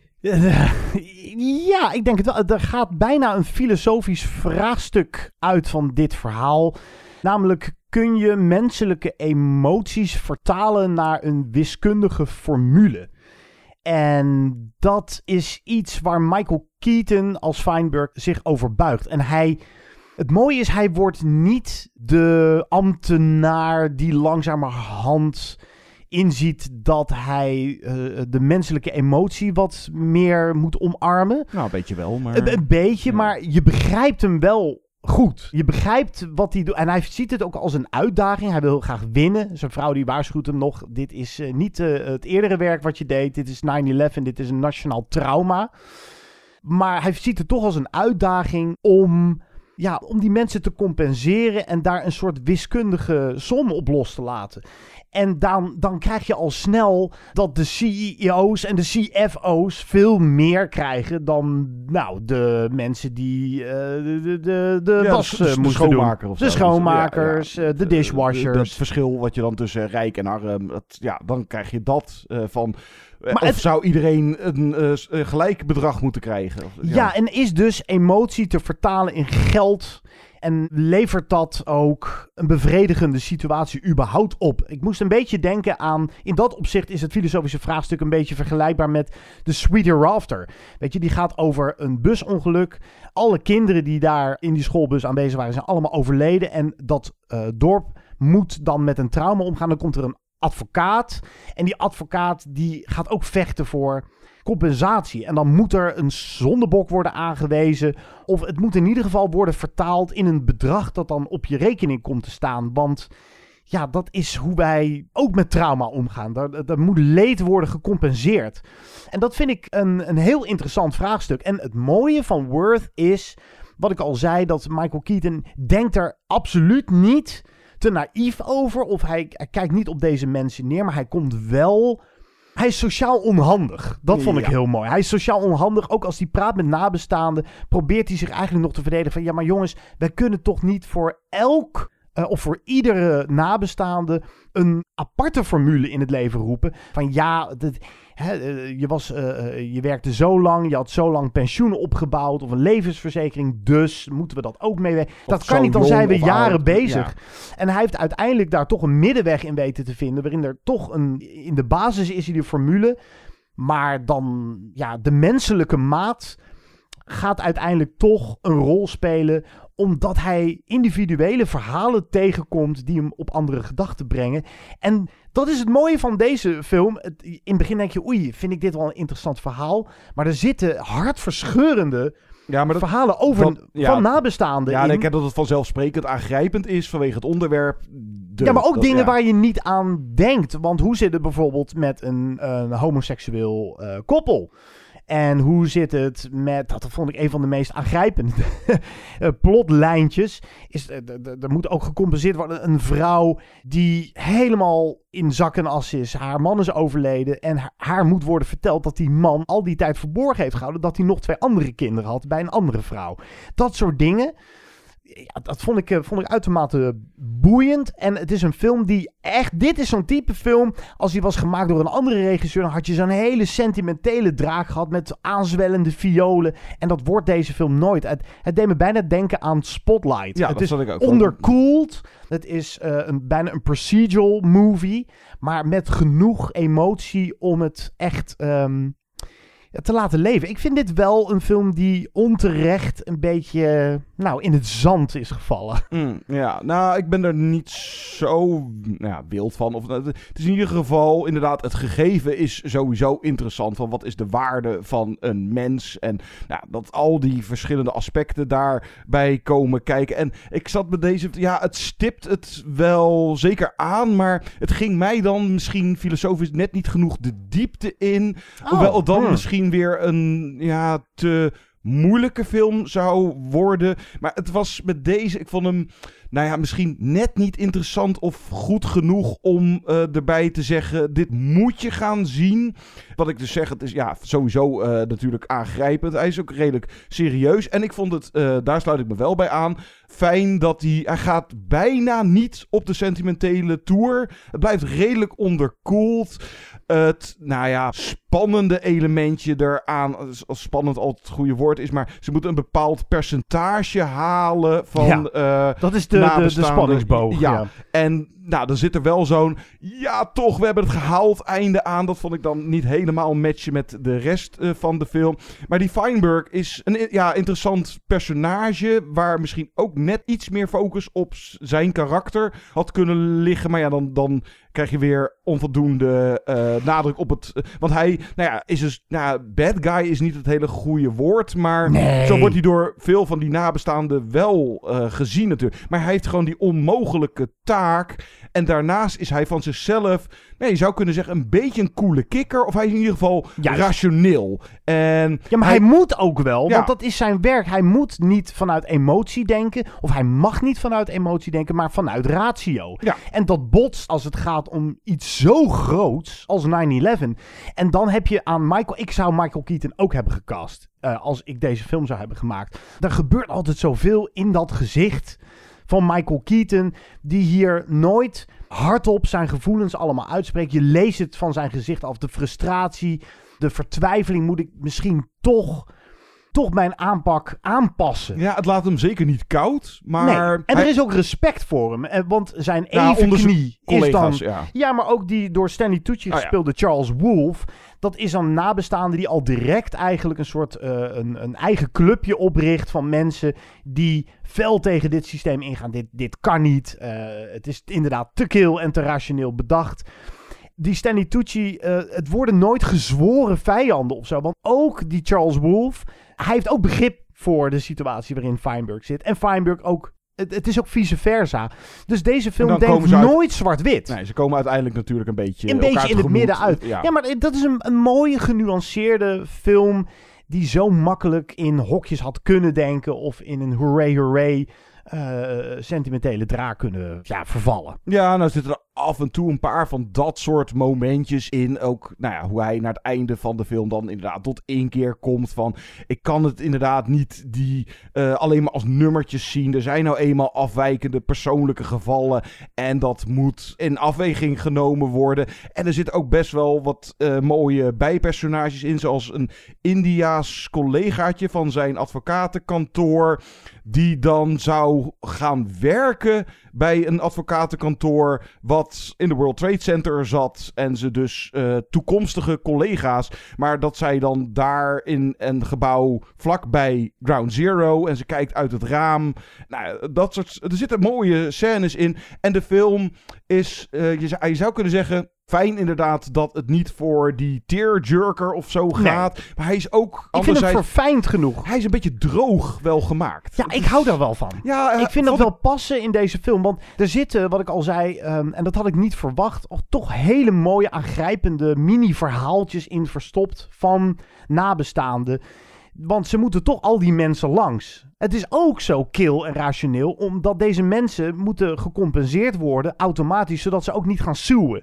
Ja, ik denk het wel. Er gaat bijna een filosofisch vraagstuk uit van dit verhaal. Namelijk, kun je menselijke emoties vertalen naar een wiskundige formule? En dat is iets waar Michael Keaton als Feinberg zich over buigt. En hij... Het mooie is, hij wordt niet de ambtenaar die langzamerhand inziet dat hij uh, de menselijke emotie wat meer moet omarmen. Nou, een beetje wel, maar... Een, een beetje, ja. Maar je begrijpt hem wel goed. Je begrijpt wat hij doet. En hij ziet het ook als een uitdaging. Hij wil heel graag winnen. Zijn vrouw die waarschuwt hem nog. Dit is uh, niet uh, het eerdere werk wat je deed. Dit is nine eleven. Dit is een nationaal trauma. Maar hij ziet het toch als een uitdaging om... Ja, om die mensen te compenseren en daar een soort wiskundige som op los te laten. En dan, dan krijg je al snel dat de C E O's en de C F O's veel meer krijgen dan nou, de mensen die uh, de, de, de ja, was de, de, uh, de moesten schoonmaker doen. of de zo. schoonmakers, ja, ja. de dishwashers. Het verschil wat je dan tussen rijk en arm, dat, ja, dan krijg je dat uh, van... Maar of het, zou iedereen een uh, gelijk bedrag moeten krijgen? Of, ja. ja, en is dus emotie te vertalen in geld... En levert dat ook een bevredigende situatie überhaupt op? Ik moest een beetje denken aan... In dat opzicht is het filosofische vraagstuk een beetje vergelijkbaar met The Sweet Hereafter. Weet je, die gaat over een busongeluk. Alle kinderen die daar in die schoolbus aanwezig waren zijn allemaal overleden. En dat uh, dorp moet dan met een trauma omgaan. Dan komt er een advocaat. En die advocaat die gaat ook vechten voor... compensatie. En dan moet er een zondebok worden aangewezen. Of het moet in ieder geval worden vertaald in een bedrag dat dan op je rekening komt te staan. Want ja, dat is hoe wij ook met trauma omgaan. Daar, daar moet leed worden gecompenseerd. En dat vind ik een, een heel interessant vraagstuk. En het mooie van Worth is, wat ik al zei, dat Michael Keaton denkt er absoluut niet te naïef over. Of hij, hij kijkt niet op deze mensen neer, maar hij komt wel... Hij is sociaal onhandig. Dat vond ik ja. heel mooi. Hij is sociaal onhandig. Ook als hij praat met nabestaanden, probeert hij zich eigenlijk nog te verdedigen van... Ja, maar jongens, wij kunnen toch niet voor elk... Uh, of voor iedere nabestaande een aparte formule in het leven roepen. Van ja, dit, hè, je, was, uh, je werkte zo lang, je had zo lang pensioen opgebouwd of een levensverzekering, dus moeten we dat ook mee. Dat kan niet, dan zijn we jaren oud, bezig. Ja. En hij heeft uiteindelijk daar toch een middenweg in weten te vinden, waarin er toch een, in de basis is hij de formule, maar dan ja, de menselijke maat gaat uiteindelijk toch een rol spelen, omdat hij individuele verhalen tegenkomt die hem op andere gedachten brengen. En dat is het mooie van deze film. Het, in het begin denk je, oei, vind ik dit wel een interessant verhaal. Maar er zitten hartverscheurende ja, maar dat, verhalen over dat, ja, van nabestaanden ja, in. Ja, ik denk dat het vanzelfsprekend aangrijpend is vanwege het onderwerp. De, ja, maar ook dat, dingen ja. waar je niet aan denkt. Want hoe zit het bijvoorbeeld met een, een homoseksueel uh, koppel? En hoe zit het met, dat vond ik een van de meest aangrijpende plotlijntjes, is er moet ook gecompenseerd worden. Een vrouw die helemaal in zak en as is. Haar man is overleden en haar, haar moet worden verteld dat die man al die tijd verborgen heeft gehouden dat hij nog twee andere kinderen had bij een andere vrouw. Dat soort dingen. Ja, dat vond ik, vond ik uitermate boeiend. En het is een film die echt... Dit is zo'n type film. Als die was gemaakt door een andere regisseur, dan had je zo'n hele sentimentele draak gehad met aanzwellende violen. En dat wordt deze film nooit. Het, het deed me bijna denken aan Spotlight. Ja, het dat is zat ik ook. onderkoeld. Het is uh, een, bijna een procedural movie. Maar met genoeg emotie om het echt... Um, te laten leven. Ik vind dit wel een film die onterecht een beetje nou, in het zand is gevallen. Mm, ja, nou, ik ben er niet zo nou ja, wild van. Of, het is in ieder geval, inderdaad, het gegeven is sowieso interessant. Van wat is de waarde van een mens? En nou, dat al die verschillende aspecten daarbij komen kijken. En ik zat met deze... Ja, het stipt het wel zeker aan, maar het ging mij dan misschien filosofisch net niet genoeg de diepte in. Oh, hoewel het dan hmm. misschien weer een ja, te moeilijke film zou worden. Maar het was met deze, ik vond hem, nou ja, misschien net niet interessant of goed genoeg om uh, erbij te zeggen, dit moet je gaan zien. Wat ik dus zeg, het is ja, sowieso uh, natuurlijk aangrijpend. Hij is ook redelijk serieus. En ik vond het, uh, daar sluit ik me wel bij aan, fijn dat hij, hij gaat bijna niet op de sentimentele tour. Het blijft redelijk onderkoeld. Het, nou ja, spannende elementje eraan, als spannend altijd het goede woord is, maar ze moeten een bepaald percentage halen van ja, uh, dat is de, de, de spanningsboog. Ja, ja. En nou, dan zit er wel zo'n, ja toch, we hebben het gehaald einde aan. Dat vond ik dan niet helemaal matchen met de rest uh, van de film. Maar die Feinberg is een ja, interessant personage, waar misschien ook net iets meer focus op zijn karakter had kunnen liggen. Maar ja, dan, dan krijg je weer onvoldoende uh, nadruk op het... Uh, want hij, nou ja, is dus... Nou, bad guy is niet het hele goede woord, maar nee. Zo wordt hij door veel van die nabestaanden wel uh, gezien natuurlijk. Maar hij heeft gewoon die onmogelijke taak. En daarnaast is hij van zichzelf, nee, je zou kunnen zeggen, een beetje een coole kikker. Of hij is in ieder geval Juist. rationeel. En ja, maar hij, hij moet ook wel, ja. want dat is zijn werk. Hij moet niet vanuit emotie denken, of hij mag niet vanuit emotie denken, maar vanuit ratio. Ja. En dat botst als het gaat om iets zo groots als nine eleven. En dan heb je aan Michael... Ik zou Michael Keaton ook hebben gecast, uh, als ik deze film zou hebben gemaakt. Er gebeurt altijd zoveel in dat gezicht van Michael Keaton, die hier nooit hardop zijn gevoelens allemaal uitspreekt. Je leest het van zijn gezicht af. De frustratie, de vertwijfeling. Moet ik misschien toch, toch mijn aanpak aanpassen? Ja, het laat hem zeker niet koud, maar... Nee. En hij... er is ook respect voor hem. Want zijn ja, evenknie is dan... Ja. ja, maar ook die door Stanley Tucci gespeelde oh, ja. Charles Wolfe. Dat is een nabestaande die al direct eigenlijk een soort uh, een, een eigen clubje opricht van mensen die fel tegen dit systeem ingaan. Dit, dit kan niet. Uh, het is inderdaad te kil en te rationeel bedacht. Die Stanley Tucci, uh, het worden nooit gezworen vijanden of zo. Want ook die Charles Wolfe, hij heeft ook begrip voor de situatie waarin Feinberg zit. En Feinberg ook. Het, het is ook vice versa. Dus deze film denkt nooit uit... zwart-wit. Nee, ze komen uiteindelijk natuurlijk een beetje Een beetje in het midden uit. Ja, ja maar dat is een, een mooie, genuanceerde film die zo makkelijk in hokjes had kunnen denken of in een hooray, hooray uh, sentimentele draak kunnen ja, vervallen. Ja, nou zitten er af en toe een paar van dat soort momentjes in. Ook nou ja, hoe hij naar het einde van de film dan inderdaad tot één keer komt van... Ik kan het inderdaad niet die uh, alleen maar als nummertjes zien. Er zijn nou eenmaal afwijkende persoonlijke gevallen. En dat moet in afweging genomen worden. En er zitten ook best wel wat uh, mooie bijpersonages in. Zoals een Indiaas collegaatje van zijn advocatenkantoor. Die dan zou gaan werken bij een advocatenkantoor wat wat in de World Trade Center zat en ze dus uh, toekomstige collega's, maar dat zij dan daar in een gebouw vlakbij Ground Zero en ze kijkt uit het raam. Nou, dat soort, er zitten mooie scènes in en de film is, uh, je, zou, je zou kunnen zeggen, fijn inderdaad dat het niet voor die tearjerker of zo gaat. Nee. Maar hij is ook... Ik vind hem verfijnd genoeg. Hij is een beetje droog wel gemaakt. Ja, ik hou daar wel van. Ja, uh, ik vind dat wel ik... passen in deze film. Want er zitten, wat ik al zei, um, en dat had ik niet verwacht, oh, toch hele mooie, aangrijpende mini-verhaaltjes in verstopt van nabestaanden. Want ze moeten toch al die mensen langs. Het is ook zo kil en rationeel, omdat deze mensen moeten gecompenseerd worden automatisch, zodat ze ook niet gaan suwen.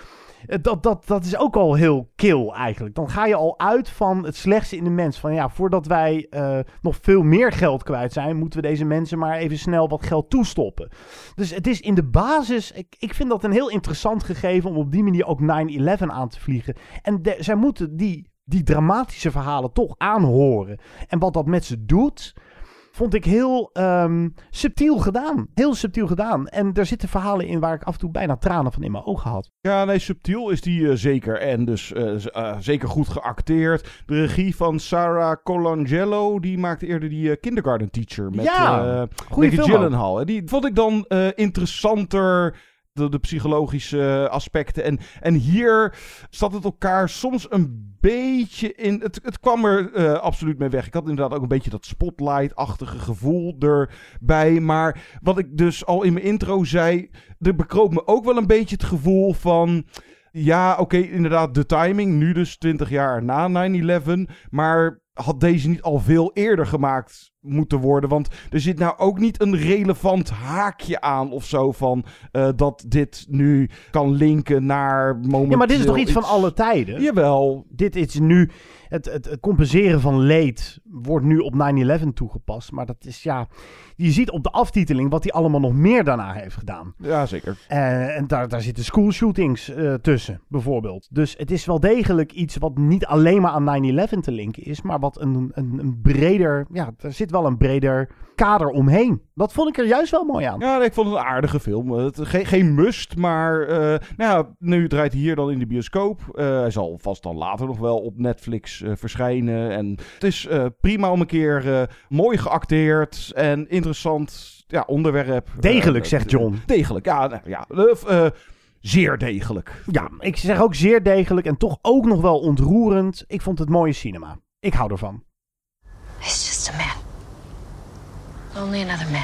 Dat, dat, dat is ook al heel kil eigenlijk. Dan ga je al uit van het slechtste in de mens. Van ja, voordat wij uh, nog veel meer geld kwijt zijn, moeten we deze mensen maar even snel wat geld toestoppen. Dus het is in de basis, ik, ik vind dat een heel interessant gegeven om op die manier ook nine eleven aan te vliegen. En de, zij moeten die, die dramatische verhalen toch aanhoren. En wat dat met ze doet, vond ik heel um, subtiel gedaan. Heel subtiel gedaan. En er zitten verhalen in waar ik af en toe bijna tranen van in mijn ogen had. Ja, nee, subtiel is die uh, zeker. En dus uh, uh, zeker goed geacteerd. De regie van Sarah Colangelo, die maakte eerder die uh, Kindergarten Teacher met ja, uh, Maggie Gyllenhaal. Die vond ik dan uh, interessanter, de, de psychologische aspecten. En, en hier zat het elkaar soms een beetje in... Het, het kwam er uh, absoluut mee weg. Ik had inderdaad ook een beetje dat spotlight-achtige gevoel erbij. Maar wat ik dus al in mijn intro zei, er bekroop me ook wel een beetje het gevoel van... Ja, oké, okay, inderdaad, de timing. Nu dus twintig jaar na nine eleven. Maar had deze niet al veel eerder gemaakt moeten worden? Want er zit nou ook niet een relevant haakje aan of zo van uh, dat dit nu kan linken naar momenteel... Ja, maar dit is toch iets, iets van alle tijden? Jawel. Dit is nu... Het, het, het compenseren van leed wordt nu op nine eleven toegepast. Maar dat is, ja... Je ziet op de aftiteling wat hij allemaal nog meer daarna heeft gedaan. Ja, zeker. Uh, en daar, daar zitten schoolshootings uh, tussen, bijvoorbeeld. Dus het is wel degelijk iets wat niet alleen maar aan nine eleven te linken is, maar wat een, een, een breder... Ja, er zit wel een breder kader omheen. Dat vond ik er juist wel mooi aan. Ja, nee, ik vond het een aardige film. Het, geen, geen must, maar... Uh, nou ja, nu draait hij hier dan in de bioscoop. Uh, hij zal vast dan later nog wel op Netflix uh, verschijnen. En het is uh, prima om een keer uh, mooi geacteerd en interessant ja, onderwerp. Degelijk, uh, zegt John. Degelijk, ja. Nou, ja uh, uh, zeer degelijk. Ja, ik zeg ook zeer degelijk en toch ook nog wel ontroerend. Ik vond het mooie cinema. Ik hou ervan. He's just a man. Only another man.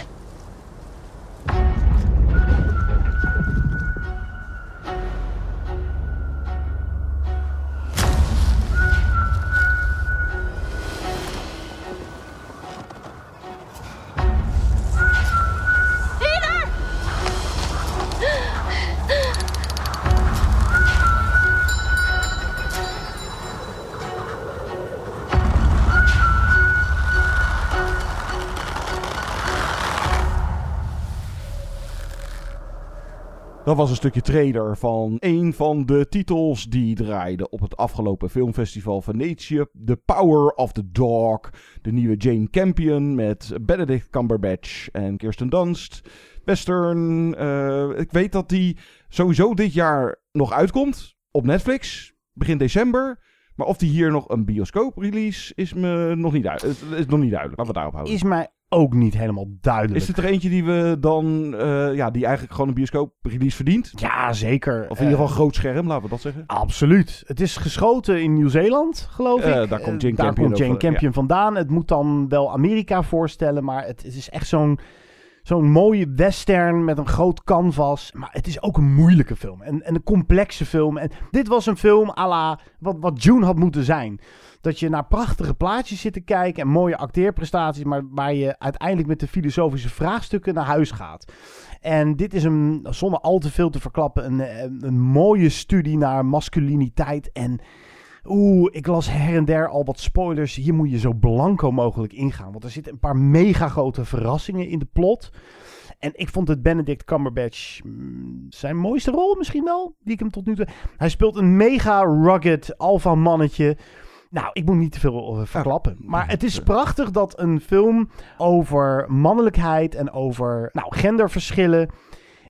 Dat was een stukje trailer van een van de titels die draaide op het afgelopen filmfestival Venetië. The Power of the Dog. De nieuwe Jane Campion met Benedict Cumberbatch en Kirsten Dunst. Western. Uh, ik weet dat die sowieso dit jaar nog uitkomt op Netflix. Begin december. Maar of die hier nog een bioscoop-release is me nog niet, du- is nog niet duidelijk. Laten we daarop houden. Is mij ook niet helemaal duidelijk. Is het er eentje die we dan, uh, ja, die eigenlijk gewoon een bioscoop-release verdient? Ja, zeker. Of in ieder geval uh, groot scherm, laten we dat zeggen. Absoluut. Het is geschoten in Nieuw-Zeeland, geloof ik. Uh, daar komt Jane uh, daar Campion, komt Jane over, Campion ja. vandaan. Het moet dan wel Amerika voorstellen, maar het, het is echt zo'n... Zo'n mooie western met een groot canvas. Maar het is ook een moeilijke film. En, en een complexe film. En dit was een film à la wat, wat Dune had moeten zijn. Dat je naar prachtige plaatjes zit te kijken. En mooie acteerprestaties. Maar waar je uiteindelijk met de filosofische vraagstukken naar huis gaat. En dit is een, zonder al te veel te verklappen, een, een, een mooie studie naar masculiniteit. En oeh, ik las her en der al wat spoilers. Hier moet je zo blanco mogelijk ingaan. Want er zitten een paar mega grote verrassingen in de plot. En ik vond het Benedict Cumberbatch mm, zijn mooiste rol misschien wel. Die ik hem tot nu toe... Hij speelt een mega rugged alpha mannetje. Nou, ik moet niet te veel uh, verklappen. Maar het is prachtig dat een film over mannelijkheid en over nou, genderverschillen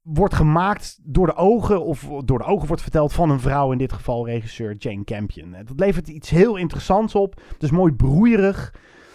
wordt gemaakt door de ogen, of door de ogen wordt verteld van een vrouw, in dit geval regisseur Jane Campion. Dat levert iets heel interessants op. Het is mooi broeierig.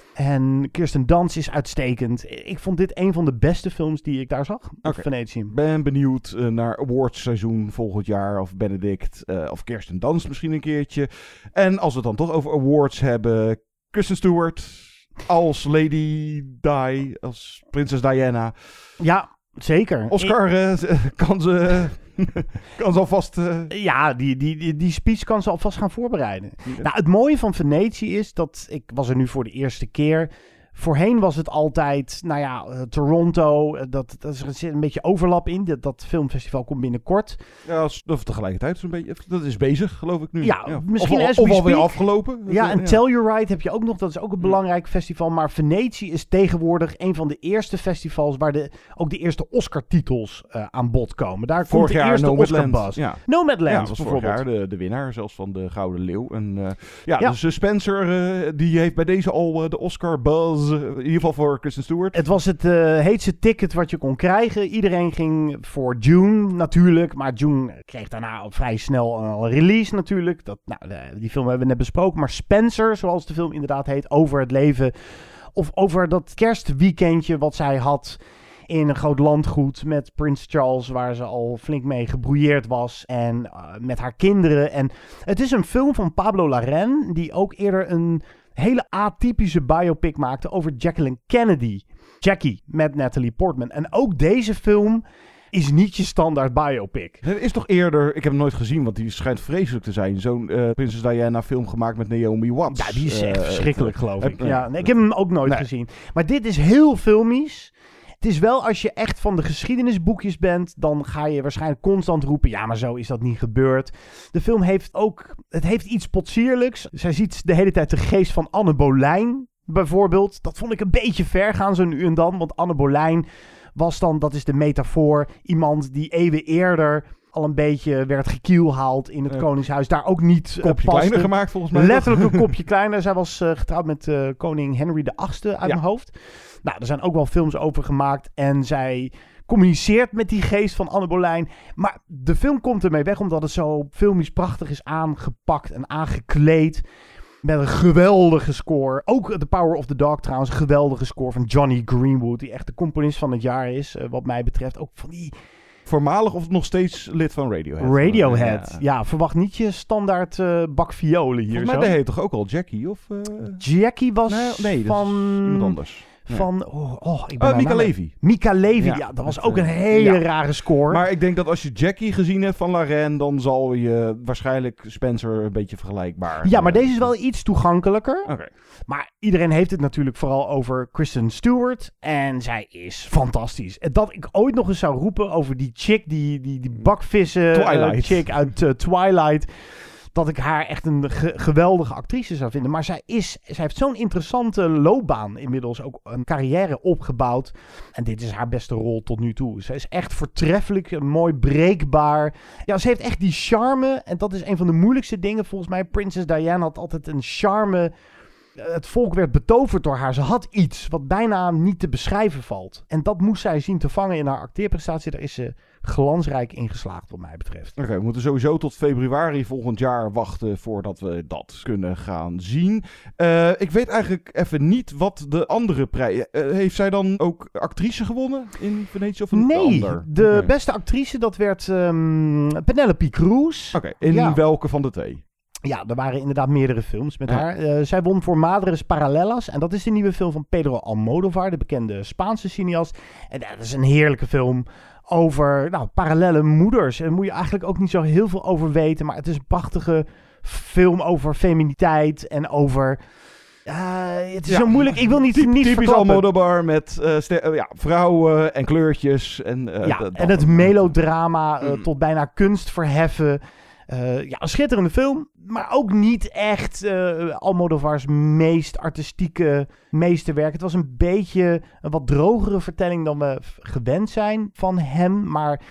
En Kirsten Dunst is uitstekend. Ik vond dit een van de beste films die ik daar zag. Op okay. Venetië. Ben benieuwd uh, naar awardsseizoen volgend jaar. Of Benedict. Uh, of Kirsten Dunst misschien een keertje. En als we het dan toch over awards hebben. Kristen Stewart als Lady Di. Als prinses Diana. Ja, zeker. Oscar uh, kan ze... kan ze alvast... Uh... Ja, die, die, die, die speech kan ze alvast gaan voorbereiden. Ja. Nou, het mooie van Venetië is dat... Ik was er nu voor de eerste keer. Voorheen was het altijd... Nou ja, uh, Toronto. Uh, dat, dat er zit een beetje overlap in. Dat, dat filmfestival komt binnenkort. Ja, of tegelijkertijd zo'n beetje... Dat is bezig, geloof ik nu. Ja, ja. misschien of, of alweer afgelopen. Ja, en ja. Tell You Right heb je ook nog. Dat is ook een belangrijk festival. Maar Venetië is tegenwoordig een van de eerste festivals... waar de, ook de eerste Oscar-titels uh, aan bod komen. Daar vorig komt de jaar eerste Oscar-buzz. Ja. Nomadland, ja, was bijvoorbeeld. Vorig jaar de, de winnaar, zelfs van de Gouden Leeuw. En, uh, ja, ja, dus uh, Spencer, uh, die heeft bij deze al uh, de Oscar-buzz... Uh, in ieder geval voor Kristen Stewart. Het was het uh, heetste ticket wat je kon krijgen. Iedereen ging voor Dune natuurlijk. Maar Dune kreeg daarna al vrij snel een release natuurlijk. Dat, nou, de, die film hebben we net besproken. Maar Spencer, zoals de film inderdaad heet, over het leven... of over dat kerstweekendje wat zij had... in een groot landgoed met Prins Charles... waar ze al flink mee gebrouilleerd was. En uh, met haar kinderen. En het is een film van Pablo Larraín... die ook eerder een... hele atypische biopic maakte over Jacqueline Kennedy. Jackie, met Natalie Portman. En ook deze film is niet je standaard biopic. Het is toch eerder, ik heb hem nooit gezien, want die schijnt vreselijk te zijn. Zo'n uh, Prinses Diana film gemaakt met Naomi Watts. Ja, die is echt uh, verschrikkelijk, uh, geloof ik. Uh, ja, nee, ik heb hem ook nooit nee. gezien. Maar dit is heel filmisch. Het is wel, als je echt van de geschiedenisboekjes bent, dan ga je waarschijnlijk constant roepen, ja, maar zo is dat niet gebeurd. De film heeft ook, het heeft iets potsierlijks. Zij ziet de hele tijd de geest van Anne Boleyn, bijvoorbeeld. Dat vond ik een beetje ver gaan, zo nu en dan, want Anne Boleyn was dan, dat is de metafoor, iemand die eeuwen eerder al een beetje werd gekielhaald in het uh, Koningshuis. Daar ook niet Een kopje uh, kleiner gemaakt, volgens mij. Letterlijk een kopje kleiner. Zij was uh, getrouwd met uh, koning Henry de achtste uit ja. mijn hoofd. Nou, er zijn ook wel films over gemaakt. En zij communiceert met die geest van Anne Boleyn. Maar de film komt ermee weg omdat het zo filmisch prachtig is aangepakt en aangekleed. Met een geweldige score. Ook The Power of the Dog trouwens. Een geweldige score van Johnny Greenwood. Die echt de componist van het jaar is. Uh, wat mij betreft. Ook van die... Voormalig of nog steeds lid van Radiohead? Radiohead. Ja, ja verwacht niet je standaard uh, bak violen hier. Volgens mij deed hij toch ook al Jackie? Of, uh... Jackie was nee, nee, van... iemand anders. Van, oh, oh, ik ben uh, Mika Levy. Mika Levy, ja, ja dat was ook een hele ja. rare score. Maar ik denk dat als je Jackie gezien hebt van Larraín, dan zal je waarschijnlijk Spencer een beetje vergelijkbaar. Ja, maar deze is wel iets toegankelijker. Okay. Maar iedereen heeft het natuurlijk vooral over Kristen Stewart. En zij is fantastisch. En dat ik ooit nog eens zou roepen over die chick, die, die, die bakvissen uh, chick uit uh, Twilight. Dat ik haar echt een ge- geweldige actrice zou vinden. Maar zij, is, zij heeft zo'n interessante loopbaan inmiddels. Ook een carrière opgebouwd. En dit is haar beste rol tot nu toe. Ze is echt voortreffelijk, mooi breekbaar. Ja, ze heeft echt die charme. En dat is een van de moeilijkste dingen volgens mij. Prinses Diana had altijd een charme. Het volk werd betoverd door haar. Ze had iets wat bijna niet te beschrijven valt. En dat moest zij zien te vangen in haar acteerprestatie. Daar is ze glansrijk in geslaagd wat mij betreft. Oké, okay, we moeten sowieso tot februari volgend jaar wachten voordat we dat kunnen gaan zien. Uh, ik weet eigenlijk even niet wat de andere prijs... Uh, heeft zij dan ook actrice gewonnen in Venetië of een nee, ander? de okay. beste actrice dat werd um, Penelope Cruz. Oké, okay, in ja. welke van de twee? Ja, er waren inderdaad meerdere films met ja. haar. Uh, zij won voor Madres Paralelas. En dat is de nieuwe film van Pedro Almodóvar, de bekende Spaanse cineast. En dat is een heerlijke film over nou, parallele moeders. Daar moet je eigenlijk ook niet zo heel veel over weten. Maar het is een prachtige film over feminiteit en over... Uh, het is ja. zo moeilijk. Ik wil niet, Typ, niet typisch Almodóvar met uh, ster- uh, ja, vrouwen en kleurtjes. En, uh, ja, d- en het melodrama uh, mm. tot bijna kunst verheffen. Uh, ja, een schitterende film, maar ook niet echt uh, Almodóvar's meest artistieke meesterwerk. Het was een beetje een wat drogere vertelling dan we gewend zijn van hem. Maar ja,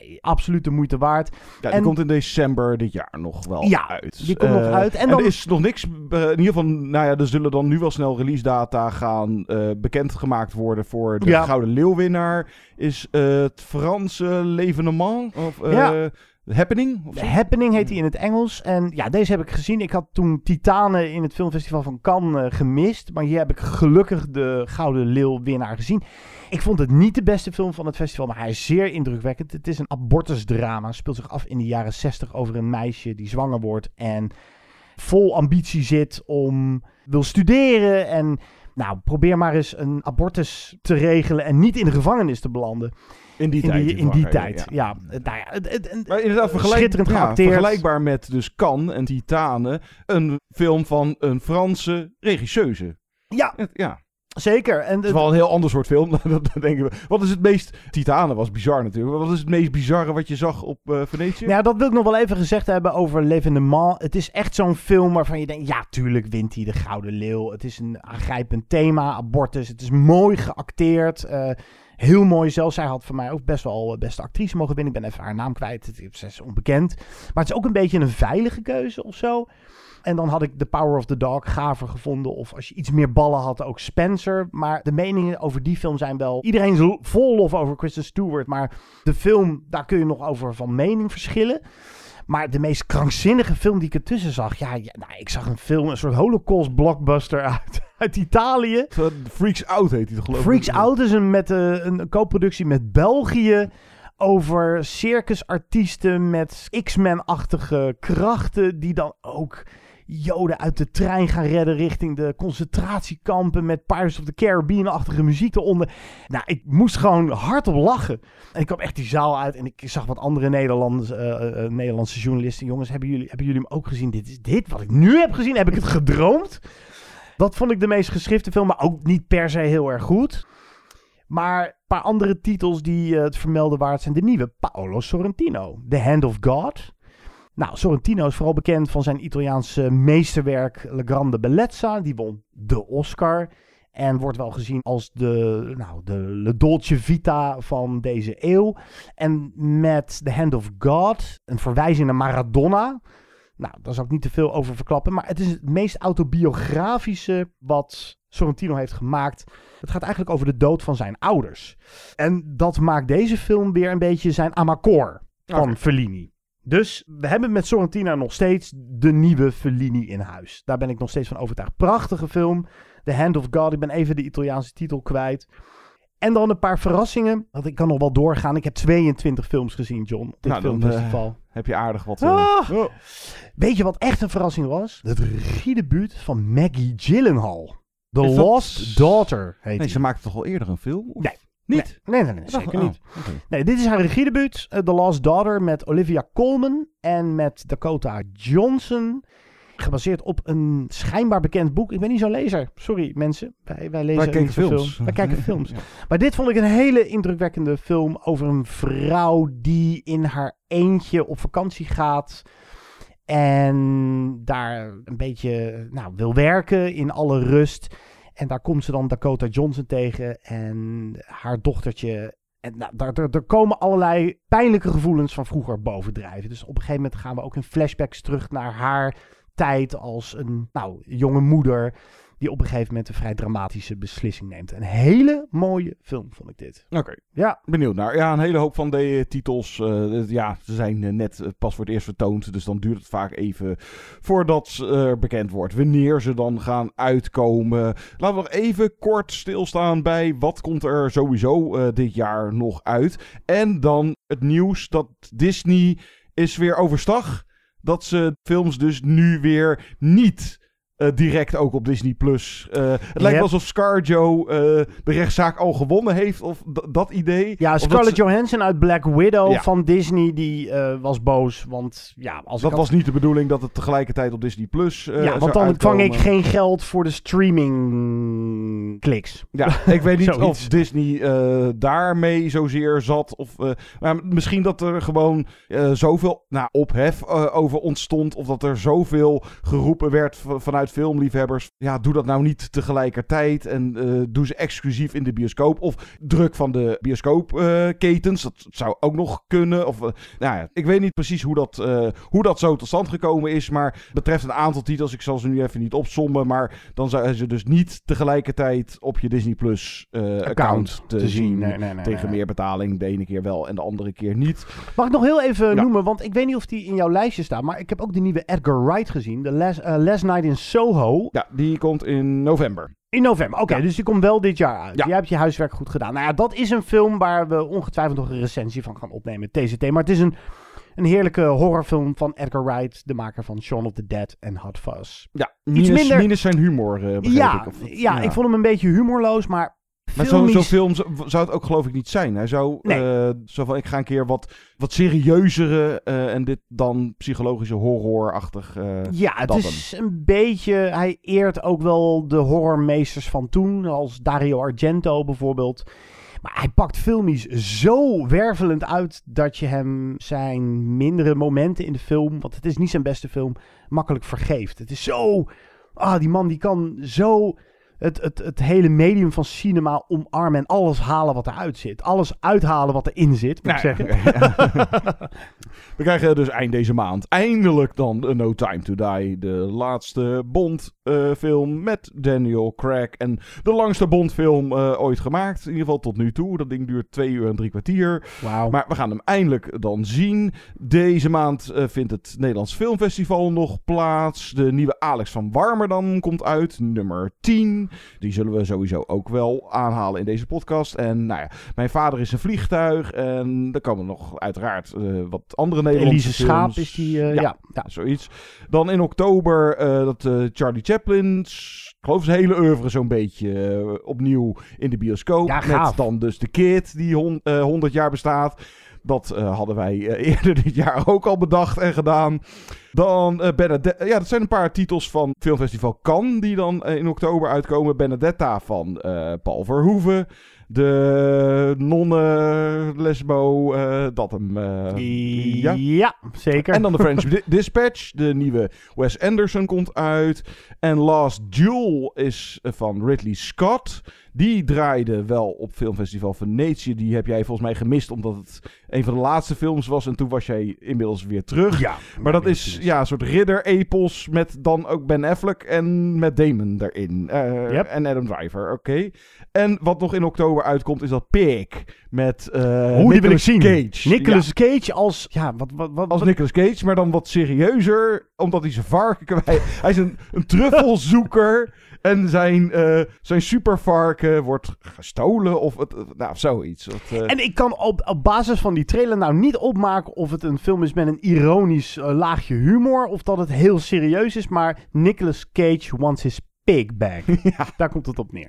absoluut de moeite waard. Ja, die en, komt in december dit jaar nog wel ja, uit. die komt uh, nog uit. En, en dan er is nog niks, uh, in ieder geval, nou ja, er zullen dan nu wel snel release data gaan uh, bekendgemaakt worden voor de ja. Gouden Leeuwwinnaar. Is uh, het Franse L'Evenement of uh, ja. Happening? Of The Happening heet hij in het Engels. En ja, deze heb ik gezien. Ik had toen Titanen in het filmfestival van Cannes uh, gemist. Maar hier heb ik gelukkig de Gouden Leeuw-winnaar gezien. Ik vond het niet de beste film van het festival, maar hij is zeer indrukwekkend. Het is een abortusdrama. Het speelt zich af in de jaren zestig over een meisje die zwanger wordt en vol ambitie zit om wil studeren. En nou, probeer maar eens een abortus te regelen en niet in de gevangenis te belanden. In die in tijd. Die, in die tijd, ja. ja. Nou ja het, het, het, maar inderdaad, vergelijk, schitterend ja, geacteerd. Vergelijkbaar met dus Cannes en Titanen. Een film van een Franse regisseuse. Ja. Het, ja. Zeker. En het is wel een heel ander soort film. Dat denken we. Wat is het meest... Titanen was bizar natuurlijk. Wat is het meest bizarre wat je zag op uh, Venetië? Nou, dat wil ik nog wel even gezegd hebben over L'Evenement. Het is echt zo'n film waarvan je denkt... Ja, tuurlijk wint hij de Gouden Leeuw. Het is een aangrijpend thema, abortus. Het is mooi geacteerd. Uh, heel mooi zelfs. Zij had voor mij ook best wel beste actrice mogen winnen. Ik ben even haar naam kwijt. Ze is onbekend. Maar het is ook een beetje een veilige keuze of zo. En dan had ik The Power of the Dog gaver gevonden. Of als je iets meer ballen had, ook Spencer. Maar de meningen over die film zijn wel... Iedereen is vol lof over Kristen Stewart. Maar de film, daar kun je nog over van mening verschillen. Maar de meest krankzinnige film die ik ertussen zag... Ja, ja nou, ik zag een film, een soort holocaust blockbuster uit, uit Italië. Freaks Out heet die toch geloof ik? Freaks Out is een, met, uh, een co-productie met België... over circusartiesten met X-Men-achtige krachten... die dan ook... Joden uit de trein gaan redden richting de concentratiekampen met Pirates of the Caribbean-achtige muziek eronder. Nou, ik moest gewoon hardop lachen. En ik kwam echt die zaal uit en ik zag wat andere Nederlandse, uh, uh, Nederlandse journalisten. Jongens, hebben jullie, hebben jullie hem ook gezien? Dit is dit wat ik nu heb gezien. Heb ik het gedroomd? Dat vond ik de meest geschrifte film, maar ook niet per se heel erg goed. Maar een paar andere titels die uh, het vermelden waard zijn. De nieuwe Paolo Sorrentino. The Hand of God. Nou, Sorrentino is vooral bekend van zijn Italiaanse meesterwerk La Grande Bellezza. Die won de Oscar. En wordt wel gezien als de, nou, de Le Dolce Vita van deze eeuw. En met The Hand of God, een verwijzing naar Maradona. Nou, daar zal ik niet te veel over verklappen. Maar het is het meest autobiografische wat Sorrentino heeft gemaakt. Het gaat eigenlijk over de dood van zijn ouders. En dat maakt deze film weer een beetje zijn Amarcord van okay. Fellini. Dus we hebben met Sorrentino nog steeds de nieuwe Fellini in huis. Daar ben ik nog steeds van overtuigd. Prachtige film. The Hand of God. Ik ben even de Italiaanse titel kwijt. En dan een paar verrassingen. Want ik kan nog wel doorgaan. Ik heb tweeëntwintig films gezien, John. Op dit nou, filmfestival. Uh, heb je aardig wat... Uh... Ah, oh. Weet je wat echt een verrassing was? Het regiedebuut van Maggie Gyllenhaal. The Is Lost dat... Daughter heet Nee, ze maakte toch al eerder een film? Of? Nee. Niet? Nee, nee, nee, nee zeker oh, niet. Okay. Nee, dit is haar regiedebuut. Uh, The Lost Daughter met Olivia Colman en met Dakota Johnson. Gebaseerd op een schijnbaar bekend boek. Ik ben niet zo'n lezer. Sorry mensen. Wij, wij lezen wij niet zoveel. films. Wij kijken films. Ja. Maar dit vond ik een hele indrukwekkende film over een vrouw die in haar eentje op vakantie gaat. En daar een beetje nou, wil werken in alle rust. En daar komt ze dan Dakota Johnson tegen en haar dochtertje. En nou, daar, daar, daar komen allerlei pijnlijke gevoelens van vroeger bovendrijven. Dus op een gegeven moment gaan we ook in flashbacks terug naar haar tijd als een nou, jonge moeder die op een gegeven moment een vrij dramatische beslissing neemt. Een hele mooie film vond ik dit. Oké, okay. Ja. Benieuwd naar. Ja, een hele hoop van de titels. Uh, ja, ze zijn uh, net uh, pas voor het eerst vertoond. Dus dan duurt het vaak even voordat er uh, bekend wordt wanneer ze dan gaan uitkomen. Laten we nog even kort stilstaan bij wat komt er sowieso uh, dit jaar nog uit. En dan het nieuws dat Disney is weer overstag. Dat ze films dus nu weer niet... Uh, direct ook op Disney Plus. Uh, het yep. lijkt wel alsof ScarJo uh, de rechtszaak al gewonnen heeft. Of d- dat idee. Ja, of Scarlett ze... Johansson uit Black Widow ja. van Disney. Die uh, was boos. Want ja, als dat ik was had... niet de bedoeling dat het tegelijkertijd op Disney Plus uh, ja, want dan uitkomen. vang ik geen geld voor de streaming kliks. Ja, ik weet niet of Disney uh, daarmee zozeer zat. Of, uh, maar misschien dat er gewoon uh, zoveel nou, ophef uh, over ontstond. Of dat er zoveel geroepen werd v- vanuit vanuit filmliefhebbers. Ja, doe dat nou niet tegelijkertijd. En uh, doe ze exclusief in de bioscoop. Of druk van de bioscoopketens. Uh, dat zou ook nog kunnen. Of, uh, nou ja, ik weet niet precies hoe dat, uh, hoe dat zo tot stand gekomen is. Maar het betreft een aantal titels. Ik zal ze nu even niet opsommen. Maar dan zijn ze dus niet tegelijkertijd op je Disney Plus uh, account, account te, te zien. Nee, nee, nee, tegen nee. meer betaling. De ene keer wel en de andere keer niet. Mag ik nog heel even ja. noemen? Want ik weet niet of die in jouw lijstje staat. Maar ik heb ook de nieuwe Edgar Wright gezien. De Last, uh, Last Night in Soho. Ja, die komt in november. In november, oké. Okay, ja. Dus die komt wel dit jaar uit. Ja. Jij hebt je huiswerk goed gedaan. Nou ja, dat is een film waar we ongetwijfeld nog een recensie van gaan opnemen. T C T. Maar het is een, een heerlijke horrorfilm van Edgar Wright. De maker van Shaun of the Dead en Hot Fuzz. Ja, minus, Iets minder... minus zijn humor, uh, begreep ja, ik. Of het, ja, ja, ik vond hem een beetje humorloos, maar... Maar zo'n zo film zou het ook geloof ik niet zijn. Hij zou nee. uh, zo van, ik ga een keer wat, wat serieuzere uh, en dit dan psychologische horrorachtig. Uh, ja, het is hem. een beetje... Hij eert ook wel de horrormeesters van toen, als Dario Argento bijvoorbeeld. Maar hij pakt filmisch zo wervelend uit dat je hem zijn mindere momenten in de film, want het is niet zijn beste film, makkelijk vergeeft. Het is zo... Ah, die man die kan zo... Het, het, het hele medium van cinema omarmen en alles halen wat eruit zit. Alles uithalen wat erin zit, moet ik zeggen. Okay, ja. We krijgen dus eind deze maand eindelijk dan uh, No Time to Die. De laatste Bond uh, film met Daniel Craig. En de langste Bond film uh, ooit gemaakt. In ieder geval tot nu toe. Dat ding duurt twee uur en drie kwartier. Wow. Maar we gaan hem eindelijk dan zien. Deze maand uh, vindt het Nederlands Filmfestival nog plaats. De nieuwe Alex van Warmerdam komt uit. Nummer tien. Die zullen we sowieso ook wel aanhalen in deze podcast. En nou ja, Mijn Vader is een Vliegtuig. En er komen nog uiteraard uh, wat andere Nederlandse Elise films. Schaap is die, uh, ja, ja. ja, zoiets. Dan in oktober uh, dat uh, Charlie Chaplin's, ik geloof zijn hele oeuvre zo'n beetje uh, opnieuw in de bioscoop. Ja, met dan dus The Kid die hon- uh, honderd jaar bestaat. Dat uh, hadden wij uh, eerder dit jaar ook al bedacht en gedaan. Dan uh, Benedetta. Ja, dat zijn een paar titels van Filmfestival Cannes die dan uh, in oktober uitkomen. Benedetta van uh, Paul Verhoeven. De nonne lesbo, uh, dat hem. Uh, ja. ja, zeker. En dan de French Dispatch. De nieuwe Wes Anderson komt uit. En Last Duel is uh, van Ridley Scott. Die draaide wel op Filmfestival Venetië. Die heb jij volgens mij gemist, omdat het een van de laatste films was. En toen was jij inmiddels weer terug. Ja, maar dat is ja, een soort ridder-epos met dan ook Ben Affleck en met Damon erin. Uh, yep. En Adam Driver, oké. Okay. En wat nog in oktober uitkomt is dat Pig met uh, Hoe, die wil ik zien. Cage. Nicolas ja. Cage als... Ja, wat, wat, wat, als wat... Nicolas Cage, maar dan wat serieuzer. Omdat hij zijn varken kwijt... Hij is een, een truffelzoeker. En zijn, uh, zijn supervarken wordt gestolen of het, nou, zoiets. Wat, uh... En ik kan op, op basis van die trailer nou niet opmaken of het een film is met een ironisch uh, laagje humor. Of dat het heel serieus is. Maar Nicolas Cage wants his pig back. Ja. Daar komt het op neer.